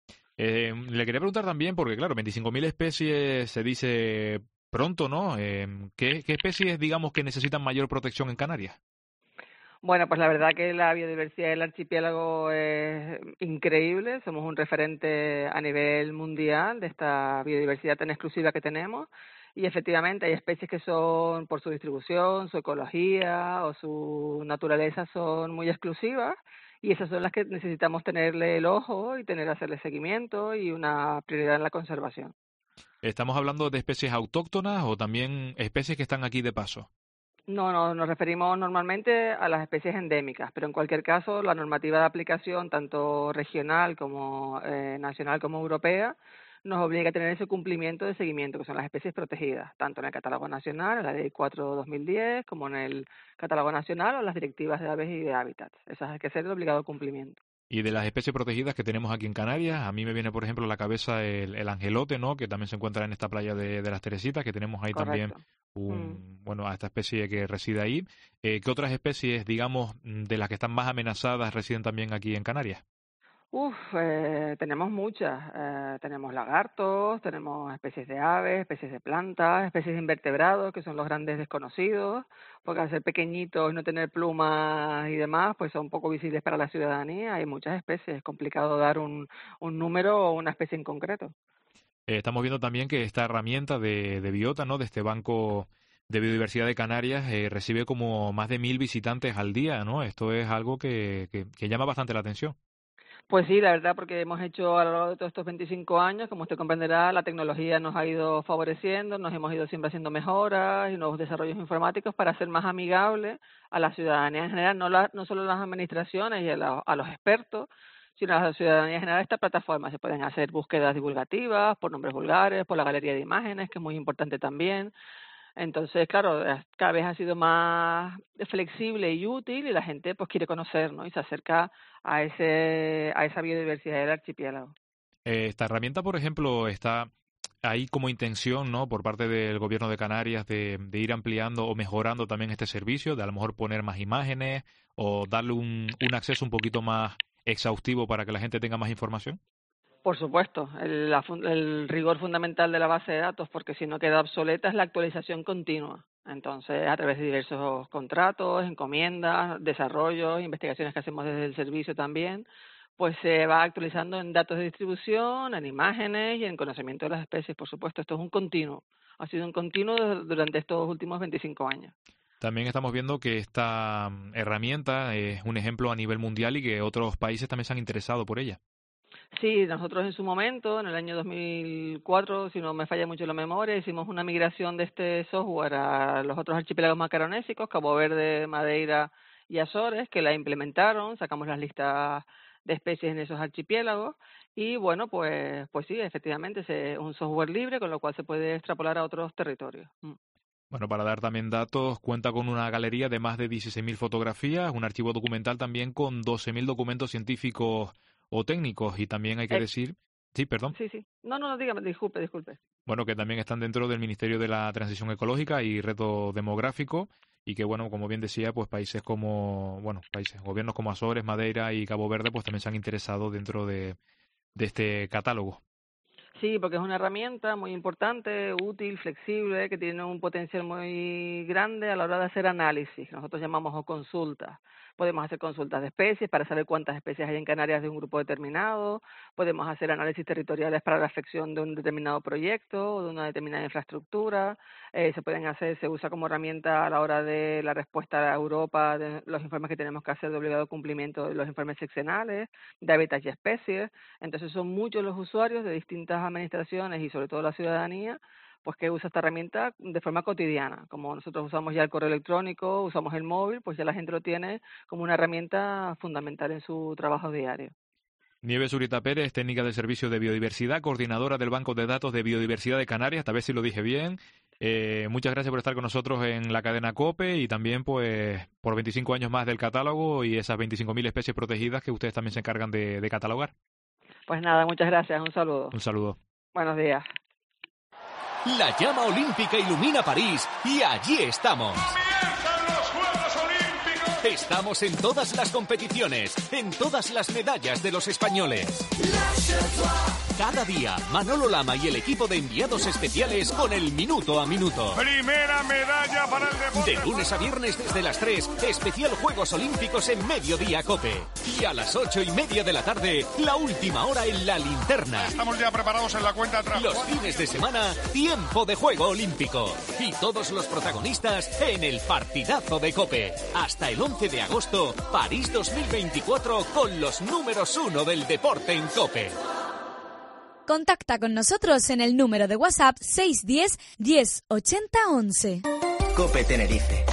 B: Le quería preguntar también, porque claro, 25.000 especies se dice pronto, ¿no? ¿Qué especies, digamos, que necesitan mayor protección en Canarias?
S: Bueno, pues la verdad que la biodiversidad del archipiélago es increíble. Somos un referente a nivel mundial de esta biodiversidad tan exclusiva que tenemos. Y efectivamente hay especies que son, por su distribución, su ecología o su naturaleza, son muy exclusivas. Y esas son las que necesitamos tenerle el ojo y hacerle seguimiento y una prioridad en la conservación.
B: ¿Estamos hablando de especies autóctonas o también especies que están aquí de paso?
S: No, nos referimos normalmente a las especies endémicas, pero en cualquier caso la normativa de aplicación, tanto regional como nacional como europea, nos obliga a tener ese cumplimiento de seguimiento, que son las especies protegidas, tanto en el Catálogo Nacional, en la Ley 4/2010, como en el Catálogo Nacional o las directivas de aves y de hábitats. Esas hay que ser de obligado cumplimiento.
B: Y de las especies protegidas que tenemos aquí en Canarias, a mí me viene, por ejemplo, a la cabeza el angelote, ¿no? Que también se encuentra en esta playa de las Teresitas, que tenemos ahí. Correcto. También a esta especie que reside ahí. ¿Qué otras especies, digamos, de las que están más amenazadas residen también aquí en Canarias?
S: Tenemos muchas. Tenemos lagartos, tenemos especies de aves, especies de plantas, especies de invertebrados, que son los grandes desconocidos, porque al ser pequeñitos y no tener plumas y demás, pues son poco visibles para la ciudadanía. Hay muchas especies, es complicado dar un número o una especie en concreto.
B: Estamos viendo también que esta herramienta de Biota, ¿no? De este banco Biodiversidad de Canarias recibe como más de 1.000 visitantes al día, ¿no? Esto es algo que llama bastante la atención.
S: Pues sí, la verdad, porque hemos hecho a lo largo de todos estos 25 años, como usted comprenderá, la tecnología nos ha ido favoreciendo, nos hemos ido siempre haciendo mejoras y nuevos desarrollos informáticos para ser más amigables a la ciudadanía en general, no solo a las administraciones y a los expertos, sino a la ciudadanía en general. Esta plataforma se pueden hacer búsquedas divulgativas por nombres vulgares, por la galería de imágenes, que es muy importante también. Entonces, claro, cada vez ha sido más flexible y útil y la gente pues quiere conocer, ¿no? Y se acerca a esa biodiversidad del archipiélago.
B: Esta herramienta, por ejemplo, está ahí como intención, ¿no?, por parte del Gobierno de Canarias de ir ampliando o mejorando también este servicio, de a lo mejor poner más imágenes o darle un acceso un poquito más exhaustivo para que la gente tenga más información.
S: Por supuesto, el rigor fundamental de la base de datos, porque si no queda obsoleta, es la actualización continua. Entonces, a través de diversos contratos, encomiendas, desarrollos, investigaciones que hacemos desde el servicio también, pues se va actualizando en datos de distribución, en imágenes y en conocimiento de las especies, por supuesto. Esto es un continuo, ha sido un continuo durante estos últimos 25 años.
B: También estamos viendo que esta herramienta es un ejemplo a nivel mundial y que otros países también se han interesado por ella.
S: Sí, nosotros en su momento, en el año 2004, si no me falla mucho la memoria, hicimos una migración de este software a los otros archipiélagos macaronésicos, Cabo Verde, Madeira y Azores, que la implementaron, sacamos las listas de especies en esos archipiélagos y bueno, pues sí, efectivamente es un software libre con lo cual se puede extrapolar a otros territorios.
B: Bueno, para dar también datos, cuenta con una galería de más de 16.000 fotografías, un archivo documental también con 12.000 documentos científicos o técnicos y también hay que decir... Sí, perdón.
S: Sí. No, dígame, disculpe.
B: Bueno, que también están dentro del Ministerio de la Transición Ecológica y Reto Demográfico y que, bueno, como bien decía, pues gobiernos como Azores, Madeira y Cabo Verde, pues también se han interesado dentro de este catálogo.
S: Sí, porque es una herramienta muy importante, útil, flexible, que tiene un potencial muy grande a la hora de hacer análisis. Nosotros llamamos consultas. Podemos hacer consultas de especies para saber cuántas especies hay en Canarias de un grupo determinado. Podemos hacer análisis territoriales para la afección de un determinado proyecto o de una determinada infraestructura. Se usa como herramienta a la hora de la respuesta a Europa, de los informes que tenemos que hacer de obligado cumplimiento de los informes seccionales, de hábitats y especies. Entonces son muchos los usuarios de distintas administraciones y sobre todo la ciudadanía pues que usa esta herramienta de forma cotidiana. Como nosotros usamos ya el correo electrónico, usamos el móvil, pues ya la gente lo tiene como una herramienta fundamental en su trabajo diario.
B: Nieves Zurita Pérez, técnica del Servicio de Biodiversidad, coordinadora del Banco de Datos de Biodiversidad de Canarias, a ver si lo dije bien. Muchas gracias por estar con nosotros en la cadena COPE y también pues por 25 años más del catálogo y esas 25.000 especies protegidas que ustedes también se encargan de catalogar.
S: Pues nada, muchas gracias, un saludo.
B: Un saludo.
S: Buenos días.
J: La llama olímpica ilumina París y allí estamos.
T: ¡Comienzan los Juegos Olímpicos!
J: Estamos en todas las competiciones, en todas las medallas de los españoles. Cada día, Manolo Lama y el equipo de enviados especiales con el minuto a minuto.
T: Primera medalla para el deporte.
J: De lunes a viernes desde las 3, especial Juegos Olímpicos en Mediodía COPE. Y a las 8:30 de la tarde, la última hora en la linterna.
T: Estamos ya preparados en la cuenta atrás.
J: Los fines de semana, tiempo de juego olímpico. Y todos los protagonistas en el partidazo de COPE. Hasta el 11 de agosto, París 2024 con los números 1 del deporte en COPE.
D: Contacta con nosotros en el número de WhatsApp 610 10 80 11.
I: COPE Tenerife.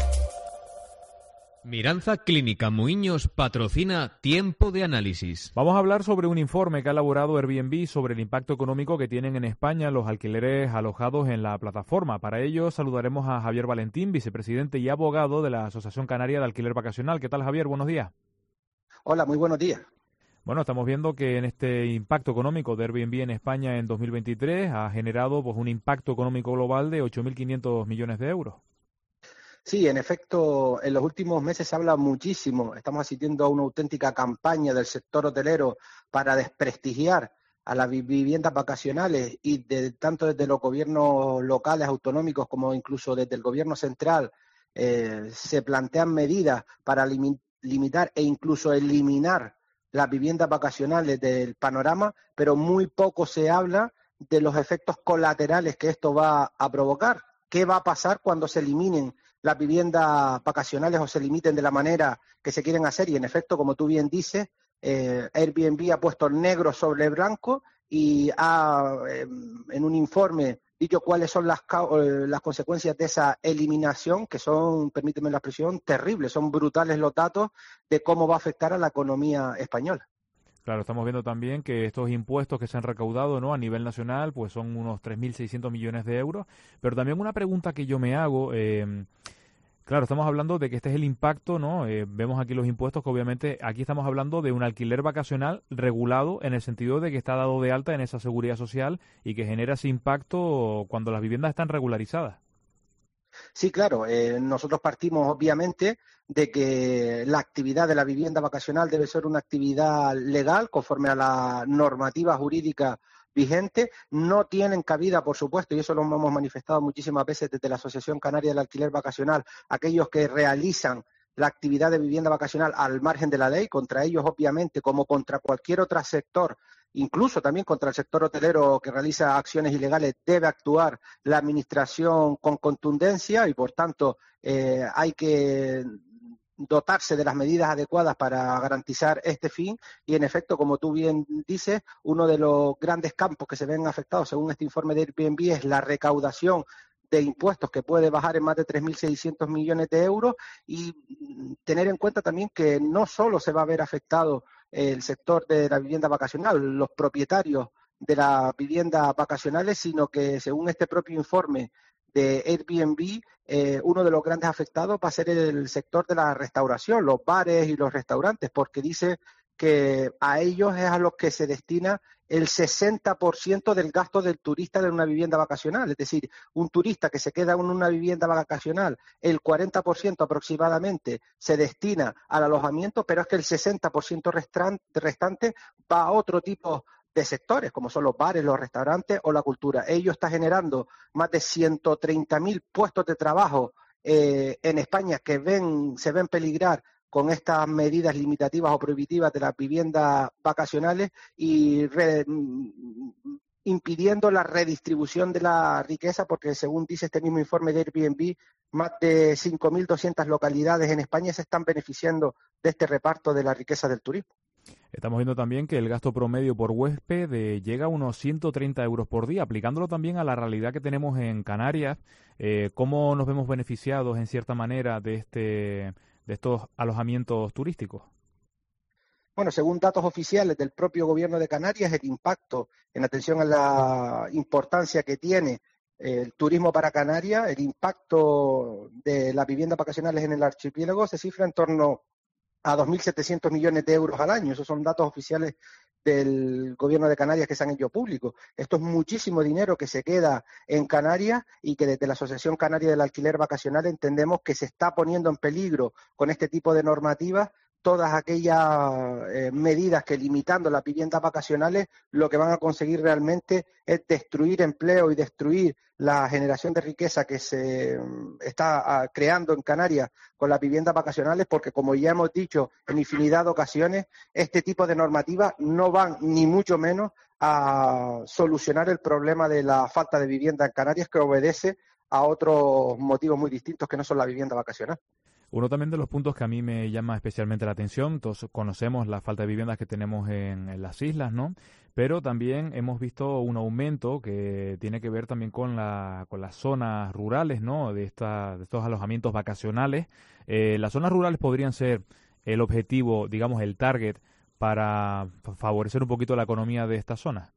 U: Miranza Clínica Muiños patrocina Tiempo de Análisis.
B: Vamos a hablar sobre un informe que ha elaborado Airbnb sobre el impacto económico que tienen en España los alquileres alojados en la plataforma. Para ello saludaremos a Javier Valentín, vicepresidente y abogado de la Asociación Canaria de Alquiler Vacacional. ¿Qué tal, Javier? Buenos días.
V: Hola, muy buenos días.
B: Bueno, estamos viendo que en este impacto económico de Airbnb en España en 2023 ha generado pues un impacto económico global de 8.500 millones de euros.
V: Sí, en efecto, en los últimos meses se habla muchísimo. Estamos asistiendo a una auténtica campaña del sector hotelero para desprestigiar a las viviendas vacacionales y tanto desde los gobiernos locales, autonómicos, como incluso desde el gobierno central, se plantean medidas para limitar e incluso eliminar las viviendas vacacionales del panorama, pero muy poco se habla de los efectos colaterales que esto va a provocar. ¿Qué va a pasar cuando se eliminen las viviendas vacacionales o se limiten de la manera que se quieren hacer? Y en efecto, como tú bien dices, Airbnb ha puesto negro sobre blanco y ha, en un informe, dicho cuáles son las consecuencias de esa eliminación, que son, permíteme la expresión, terribles, son brutales los datos de cómo va a afectar a la economía española.
B: Claro, estamos viendo también que estos impuestos que se han recaudado, ¿no?, a nivel nacional, pues son unos 3.600 millones de euros. Pero también una pregunta que yo me hago, claro, estamos hablando de que este es el impacto, ¿no? Vemos aquí los impuestos, que obviamente aquí estamos hablando de un alquiler vacacional regulado en el sentido de que está dado de alta en esa seguridad social y que genera ese impacto cuando las viviendas están regularizadas.
V: Sí, claro. Nosotros partimos, obviamente, de que la actividad de la vivienda vacacional debe ser una actividad legal, conforme a la normativa jurídica vigente. No tienen cabida, por supuesto, y eso lo hemos manifestado muchísimas veces desde la Asociación Canaria del Alquiler Vacacional, aquellos que realizan la actividad de vivienda vacacional al margen de la ley. Contra ellos, obviamente, como contra cualquier otro sector, incluso también contra el sector hotelero que realiza acciones ilegales, debe actuar la Administración con contundencia y, por tanto, hay que dotarse de las medidas adecuadas para garantizar este fin. Y, en efecto, como tú bien dices, uno de los grandes campos que se ven afectados, según este informe de Airbnb, es la recaudación de impuestos, que puede bajar en más de 3.600 millones de euros, y tener en cuenta también que no solo se va a ver afectado el sector de la vivienda vacacional, los propietarios de las viviendas vacacionales, sino que, según este propio informe de Airbnb, uno de los grandes afectados va a ser el sector de la restauración, los bares y los restaurantes, porque dice que a ellos es a los que se destina el 60% del gasto del turista de una vivienda vacacional. Es decir, un turista que se queda en una vivienda vacacional, el 40% aproximadamente se destina al alojamiento, pero es que el 60% restante va a otro tipo de sectores, como son los bares, los restaurantes o la cultura. Ello está generando más de 130.000 puestos de trabajo en España que se ven peligrar con estas medidas limitativas o prohibitivas de las viviendas vacacionales y impidiendo la redistribución de la riqueza, porque, según dice este mismo informe de Airbnb, más de 5.200 localidades en España se están beneficiando de este reparto de la riqueza del turismo.
B: Estamos viendo también que el gasto promedio por huésped llega a unos 130 euros por día, aplicándolo también a la realidad que tenemos en Canarias. ¿Cómo nos vemos beneficiados, en cierta manera, de estos alojamientos turísticos?
V: Bueno, según datos oficiales del propio Gobierno de Canarias, el impacto, en atención a la importancia que tiene el turismo para Canarias, el impacto de las viviendas vacacionales en el archipiélago se cifra en torno a 2.700 millones de euros al año. Esos son datos oficiales del Gobierno de Canarias que se han hecho públicos. Esto es muchísimo dinero que se queda en Canarias y que desde la Asociación Canaria del Alquiler Vacacional entendemos que se está poniendo en peligro con este tipo de normativas todas aquellas medidas que, limitando las viviendas vacacionales, lo que van a conseguir realmente es destruir empleo y destruir la generación de riqueza que se está creando en Canarias con las viviendas vacacionales, porque, como ya hemos dicho en infinidad de ocasiones, este tipo de normativas no van ni mucho menos a solucionar el problema de la falta de vivienda en Canarias, que obedece a otros motivos muy distintos que no son la vivienda vacacional.
B: Uno también de los puntos que a mí me llama especialmente la atención, todos conocemos la falta de viviendas que tenemos en las islas, ¿no? Pero también hemos visto un aumento que tiene que ver también con las zonas rurales, ¿no? De estos alojamientos vacacionales. Las zonas rurales podrían ser el objetivo, digamos, el target para favorecer un poquito la economía de estas zonas.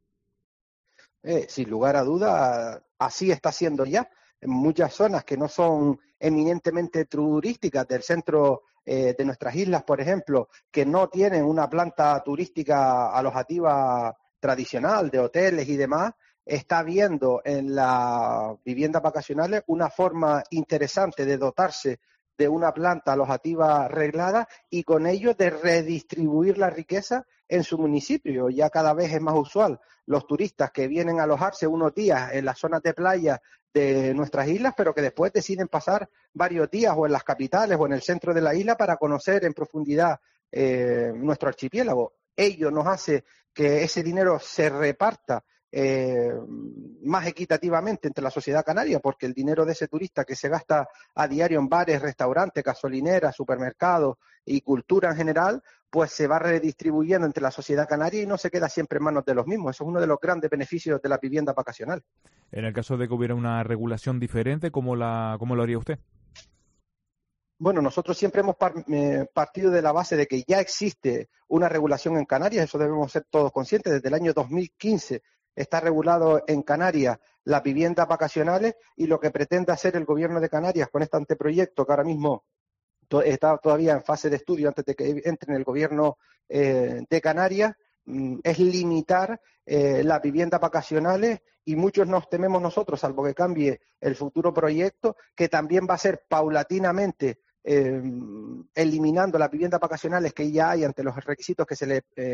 V: Sin lugar a duda, así está siendo ya. En muchas zonas que no son eminentemente turísticas del centro de nuestras islas, por ejemplo, que no tienen una planta turística alojativa tradicional de hoteles y demás, está viendo en las viviendas vacacionales una forma interesante de dotarse de una planta alojativa reglada y con ello de redistribuir la riqueza en su municipio. Ya cada vez es más usual los turistas que vienen a alojarse unos días en las zonas de playa de nuestras islas, pero que después deciden pasar varios días o en las capitales o en el centro de la isla para conocer en profundidad nuestro archipiélago. Ello nos hace que ese dinero se reparta más equitativamente entre la sociedad canaria, porque el dinero de ese turista que se gasta a diario en bares, restaurantes, gasolineras, supermercados y cultura en general, pues se va redistribuyendo entre la sociedad canaria y no se queda siempre en manos de los mismos. Eso es uno de los grandes beneficios de la vivienda vacacional.
B: En el caso de que hubiera una regulación diferente, ¿cómo lo haría usted?
V: Bueno, nosotros siempre hemos partido de la base de que ya existe una regulación en Canarias, eso debemos ser todos conscientes. Desde el año 2015 está regulado en Canarias las viviendas vacacionales, y lo que pretende hacer el Gobierno de Canarias con este anteproyecto, que ahora mismo está todavía en fase de estudio antes de que entre en el Gobierno de Canarias, es limitar las viviendas vacacionales, y muchos nos tememos nosotros, salvo que cambie el futuro proyecto, que también va a ser paulatinamente eliminando las viviendas vacacionales que ya hay ante los requisitos que se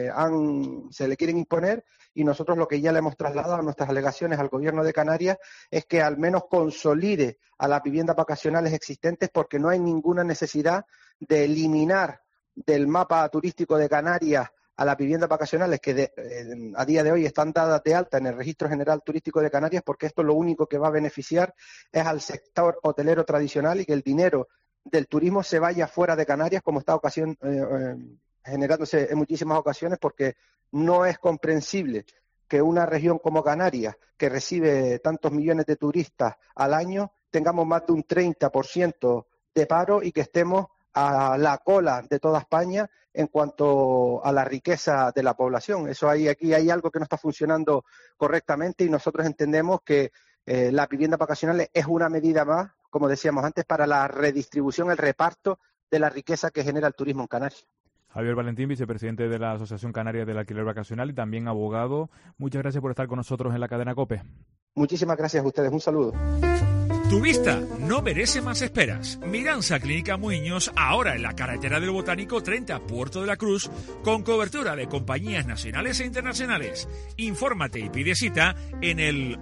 V: le quieren imponer, y nosotros lo que ya le hemos trasladado a nuestras alegaciones al Gobierno de Canarias es que al menos consolide a las viviendas vacacionales existentes, porque no hay ninguna necesidad de eliminar del mapa turístico de Canarias a las viviendas vacacionales que a día de hoy están dadas de alta en el Registro General Turístico de Canarias, porque esto lo único que va a beneficiar es al sector hotelero tradicional, y que el dinero del turismo se vaya fuera de Canarias, como está generándose en muchísimas ocasiones, porque no es comprensible que una región como Canarias, que recibe tantos millones de turistas al año, tengamos más de un 30% de paro y que estemos a la cola de toda España en cuanto a la riqueza de la población. Aquí hay algo que no está funcionando correctamente, y nosotros entendemos que las viviendas vacacionales es una medida más, como decíamos antes, para la redistribución, el reparto de la riqueza que genera el turismo en Canarias.
B: Javier Valentín, vicepresidente de la Asociación Canaria del Alquiler Vacacional y también abogado. Muchas gracias por estar con nosotros en la cadena COPE.
V: Muchísimas gracias a ustedes. Un saludo.
L: Tu vista no merece más esperas. Miransa Clínica Muiños, ahora en la carretera del Botánico 30, Puerto de la Cruz, con cobertura de compañías nacionales e internacionales. Infórmate y pide cita en el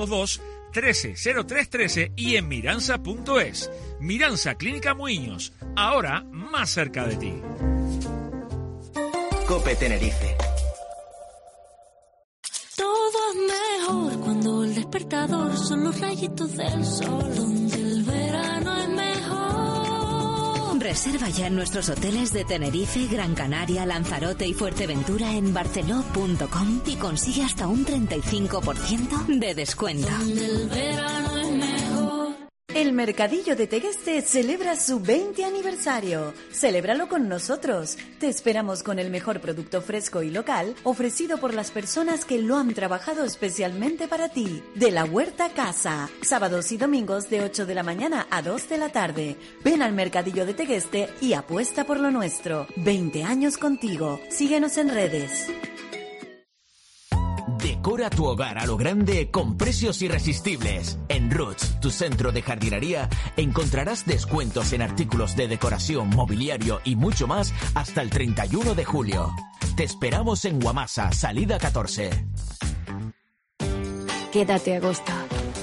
L: 822-130313 y en miransa.es. Miransa Clínica Muiños, ahora más cerca de ti.
I: COPE Tenerife.
N: Todo es mejor cuando el despertador son los rayitos del sol, donde el verano es mejor.
K: Reserva ya en nuestros hoteles de Tenerife, Gran Canaria, Lanzarote y Fuerteventura en barceló.com y consigue hasta un 35% de descuento.
N: Donde el verano es mejor.
H: El Mercadillo de Tegueste celebra su 20 aniversario. Celébralo con nosotros. Te esperamos con el mejor producto fresco y local ofrecido por las personas que lo han trabajado especialmente para ti. De la Huerta Casa. Sábados y domingos de 8 de la mañana a 2 de la tarde. Ven al Mercadillo de Tegueste y apuesta por lo nuestro. 20 años contigo. Síguenos en redes.
A: Decora tu hogar a lo grande con precios irresistibles. En Roots, tu centro de jardinería, encontrarás descuentos en artículos de decoración, mobiliario y mucho más hasta el 31 de julio. Te esperamos en Guamasa, salida 14.
M: Quédate a gusto.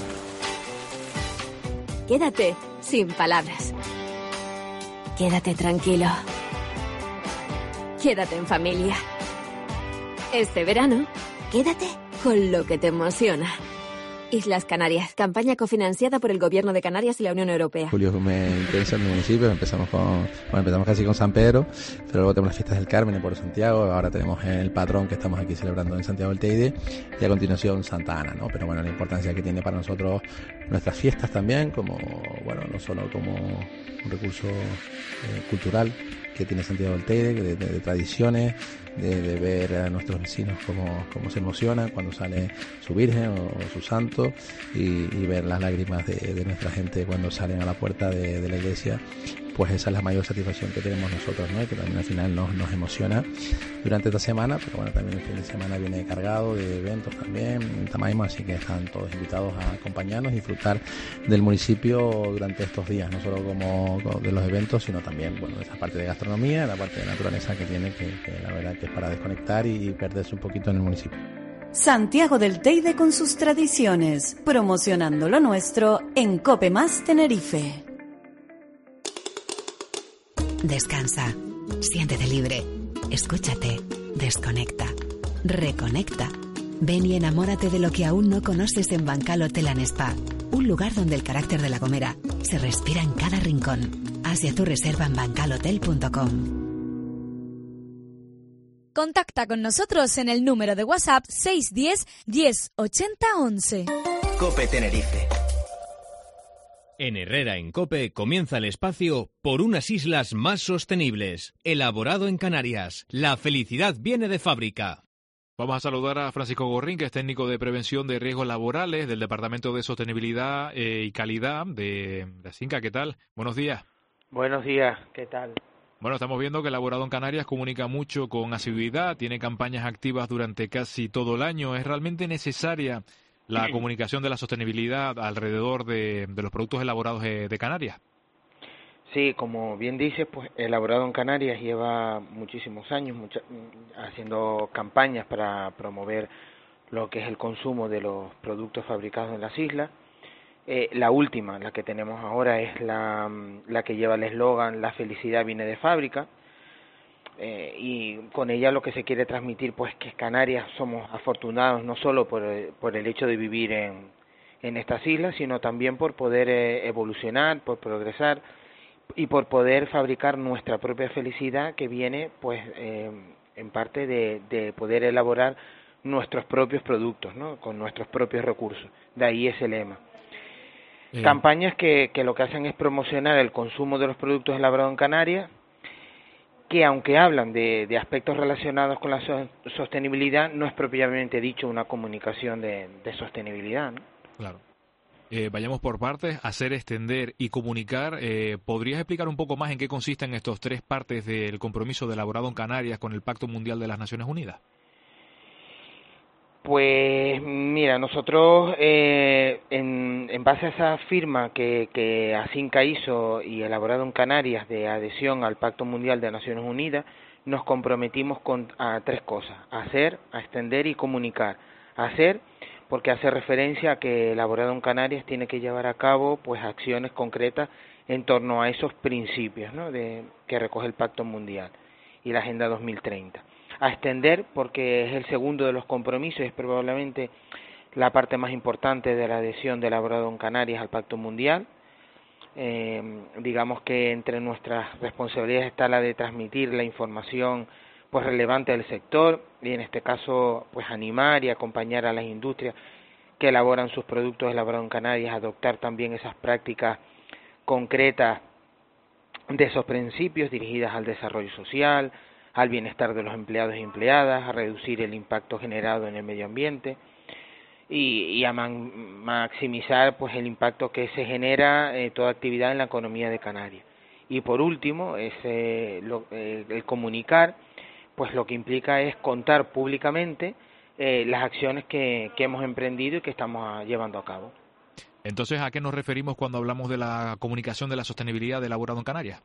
M: Quédate sin palabras. Quédate tranquilo. Quédate en familia. Este verano, quédate con lo que te emociona. Islas Canarias, campaña cofinanciada por el Gobierno de Canarias y la Unión Europea.
C: Julio me interesa en mi municipio, empezamos casi con San Pedro, pero luego tenemos las fiestas del Carmen en Puerto Santiago, ahora tenemos el patrón que estamos aquí celebrando en Santiago del Teide y a continuación Santa Ana, ¿no? Pero bueno, la importancia que tiene para nosotros nuestras fiestas también, como, bueno, no solo como un recurso cultural que tiene Santiago del Teide, de tradiciones, de ver a nuestros vecinos cómo se emocionan cuando sale su Virgen o su Santo y ver las lágrimas de nuestra gente cuando salen a la puerta de la iglesia. Pues esa es la mayor satisfacción que tenemos nosotros, ¿no? Y que también al final nos emociona durante esta semana, pero bueno, también el fin de semana viene cargado de eventos también en Tamaimo, así que están todos invitados a acompañarnos y disfrutar del municipio durante estos días, no solo como de los eventos, sino también, bueno, de esa parte de gastronomía, la parte de naturaleza que tiene, que la verdad que es para desconectar y perderse un poquito en el municipio.
H: Santiago del Teide con sus tradiciones, promocionando lo nuestro en COPE Más Tenerife.
K: Descansa, siéntete libre, escúchate, desconecta, reconecta. Ven y enamórate de lo que aún no conoces en Bancal Hotel & Spa, un lugar donde el carácter de La Gomera se respira en cada rincón. Haz ya tu reserva en bancalhotel.com.
D: Contacta con nosotros en el número de WhatsApp 610 10 80 11.
I: COPE Tenerife.
U: En Herrera en COPE comienza el espacio por unas islas más sostenibles. Elaborado en Canarias. La felicidad viene de fábrica.
B: Vamos a saludar a Francisco Gorrín, que es técnico de prevención de riesgos laborales del Departamento de Sostenibilidad y Calidad de Asinca. ¿Qué tal? Buenos días.
F: Buenos días, ¿qué tal?
B: Bueno, estamos viendo que Elaborado en Canarias comunica mucho con asiduidad, tiene campañas activas durante casi todo el año. ¿Es realmente necesaria la comunicación de la sostenibilidad alrededor de los productos elaborados de Canarias?
F: Sí, como bien dices, pues Elaborado en Canarias lleva muchísimos años haciendo campañas para promover lo que es el consumo de los productos fabricados en las islas. La última, la que tenemos ahora, es la que lleva el eslogan "La felicidad viene de fábrica", y con ella lo que se quiere transmitir, pues, que Canarias somos afortunados no solo por el hecho de vivir en estas islas, sino también por poder evolucionar, por progresar y por poder fabricar nuestra propia felicidad, que viene, pues, en parte de poder elaborar nuestros propios productos, ¿no?, con nuestros propios recursos. De ahí ese lema. Campañas que lo que hacen es promocionar el consumo de los productos elaborados en Canarias, que aunque hablan de aspectos relacionados con la sostenibilidad, no es propiamente dicho una comunicación de sostenibilidad, ¿no?
B: Claro. Vayamos por partes, hacer, extender y comunicar. ¿Podrías explicar un poco más en qué consisten estos tres partes del compromiso de Elaborado en Canarias con el Pacto Mundial de las Naciones Unidas?
F: Pues mira, nosotros en base a esa firma que Asinca hizo y Elaborado en Canarias de adhesión al Pacto Mundial de Naciones Unidas, nos comprometimos a tres cosas: hacer, a extender y comunicar. Hacer, porque hace referencia a que Elaborado en Canarias tiene que llevar a cabo, pues, acciones concretas en torno a esos principios, ¿no?, que recoge el Pacto Mundial y la Agenda 2030. A extender, porque es el segundo de los compromisos, es probablemente la parte más importante de la adhesión de Elaborado en Canarias al Pacto Mundial. Digamos que entre nuestras responsabilidades está la de transmitir la información, pues, relevante del sector, y en este caso, pues, animar y acompañar a las industrias que elaboran sus productos elaborados en Canarias a adoptar también esas prácticas concretas de esos principios dirigidas al desarrollo social, al bienestar de los empleados y empleadas, a reducir el impacto generado en el medio ambiente y a maximizar, pues, el impacto que se genera toda actividad en la economía de Canarias. Y por último, el comunicar, pues lo que implica es contar públicamente las acciones que hemos emprendido y que estamos llevando a cabo.
B: Entonces, ¿a qué nos referimos cuando hablamos de la comunicación de la sostenibilidad de Elaborado en Canarias?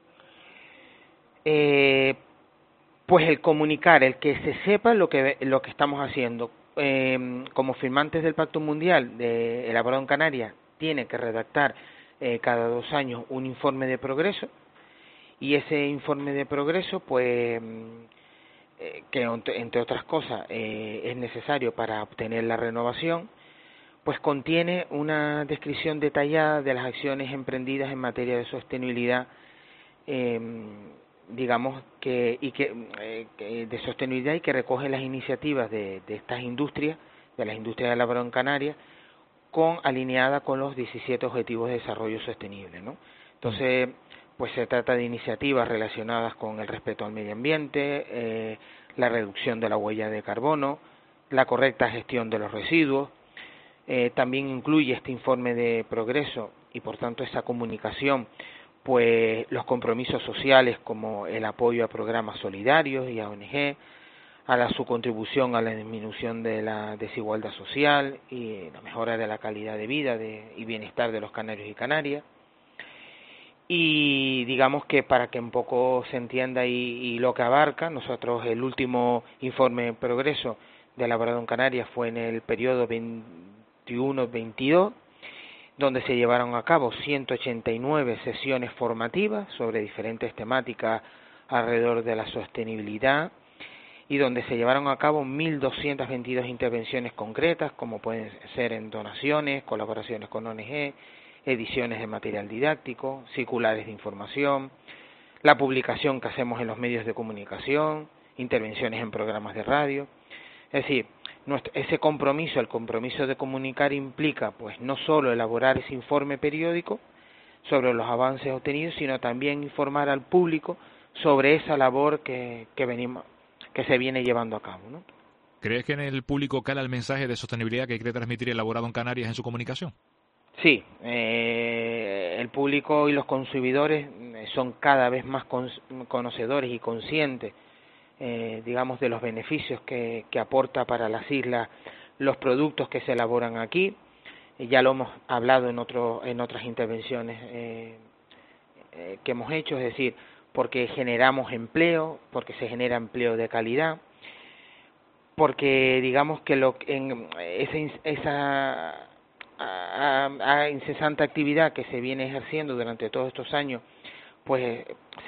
F: Pues el comunicar, el que se sepa lo que estamos haciendo. Como firmantes del Pacto Mundial de Elaborado en Canarias, tiene que redactar cada 2 años un informe de progreso, y ese informe de progreso, pues, que entre otras cosas es necesario para obtener la renovación, pues contiene una descripción detallada de las acciones emprendidas en materia de sostenibilidad, digamos de sostenibilidad, y que recoge las iniciativas de estas industrias, de las industrias de elaborado en Canarias, alineada con los 17 Objetivos de Desarrollo Sostenible, ¿no? Entonces, pues se trata de iniciativas relacionadas con el respeto al medio ambiente, la reducción de la huella de carbono, la correcta gestión de los residuos. También incluye este informe de progreso, y por tanto esa comunicación, pues los compromisos sociales, como el apoyo a programas solidarios y a ONG, a su contribución a la disminución de la desigualdad social y la mejora de la calidad de vida y bienestar de los canarios y canarias. Y digamos que, para que un poco se entienda y lo que abarca, nosotros el último informe de progreso de Elaborado en Canarias fue en el periodo 21-22, donde se llevaron a cabo 189 sesiones formativas sobre diferentes temáticas alrededor de la sostenibilidad, y donde se llevaron a cabo 1.222 intervenciones concretas, como pueden ser en donaciones, colaboraciones con ONG, ediciones de material didáctico, circulares de información, la publicación que hacemos en los medios de comunicación, intervenciones en programas de radio. Es decir, ese compromiso, el compromiso de comunicar implica pues no solo elaborar ese informe periódico sobre los avances obtenidos, sino también informar al público sobre esa labor que se viene llevando a cabo, ¿no?
B: ¿Crees que en el público cala el mensaje de sostenibilidad que quiere transmitir Elaborado en Canarias en su comunicación?
F: Sí, el público y los consumidores son cada vez más conocedores y conscientes, digamos, de los beneficios que aporta para las islas los productos que se elaboran aquí. Ya lo hemos hablado en otras intervenciones que hemos hecho, es decir, porque generamos empleo, porque se genera empleo de calidad, porque digamos que esa incesante actividad que se viene ejerciendo durante todos estos años, pues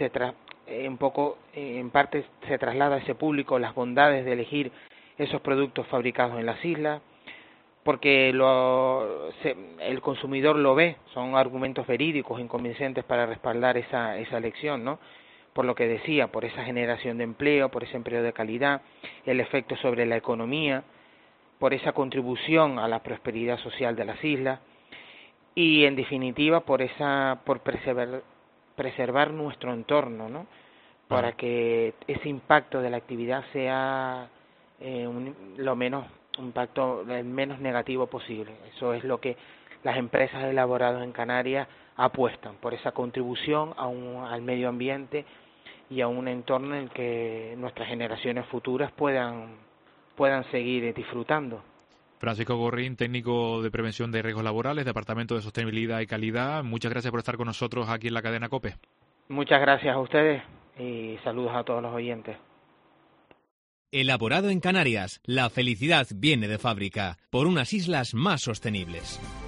F: en parte se traslada a ese público las bondades de elegir esos productos fabricados en las islas, porque el consumidor lo ve, son argumentos verídicos y convincentes para respaldar esa elección, ¿no? Por lo que decía, por esa generación de empleo, por ese empleo de calidad, el efecto sobre la economía, por esa contribución a la prosperidad social de las islas y, en definitiva, por preservar nuestro entorno, ¿no? Para que ese impacto de la actividad sea el menos negativo posible. Eso es lo que las empresas Elaborados en Canarias apuestan, por esa contribución al medio ambiente y a un entorno en el que nuestras generaciones futuras puedan seguir disfrutando.
B: Francisco Gorrín, técnico de prevención de riesgos laborales, Departamento de Sostenibilidad y Calidad. Muchas gracias por estar con nosotros aquí en la cadena COPE.
F: Muchas gracias a ustedes y saludos a todos los oyentes.
U: Elaborado en Canarias, la felicidad viene de fábrica, por unas islas más sostenibles.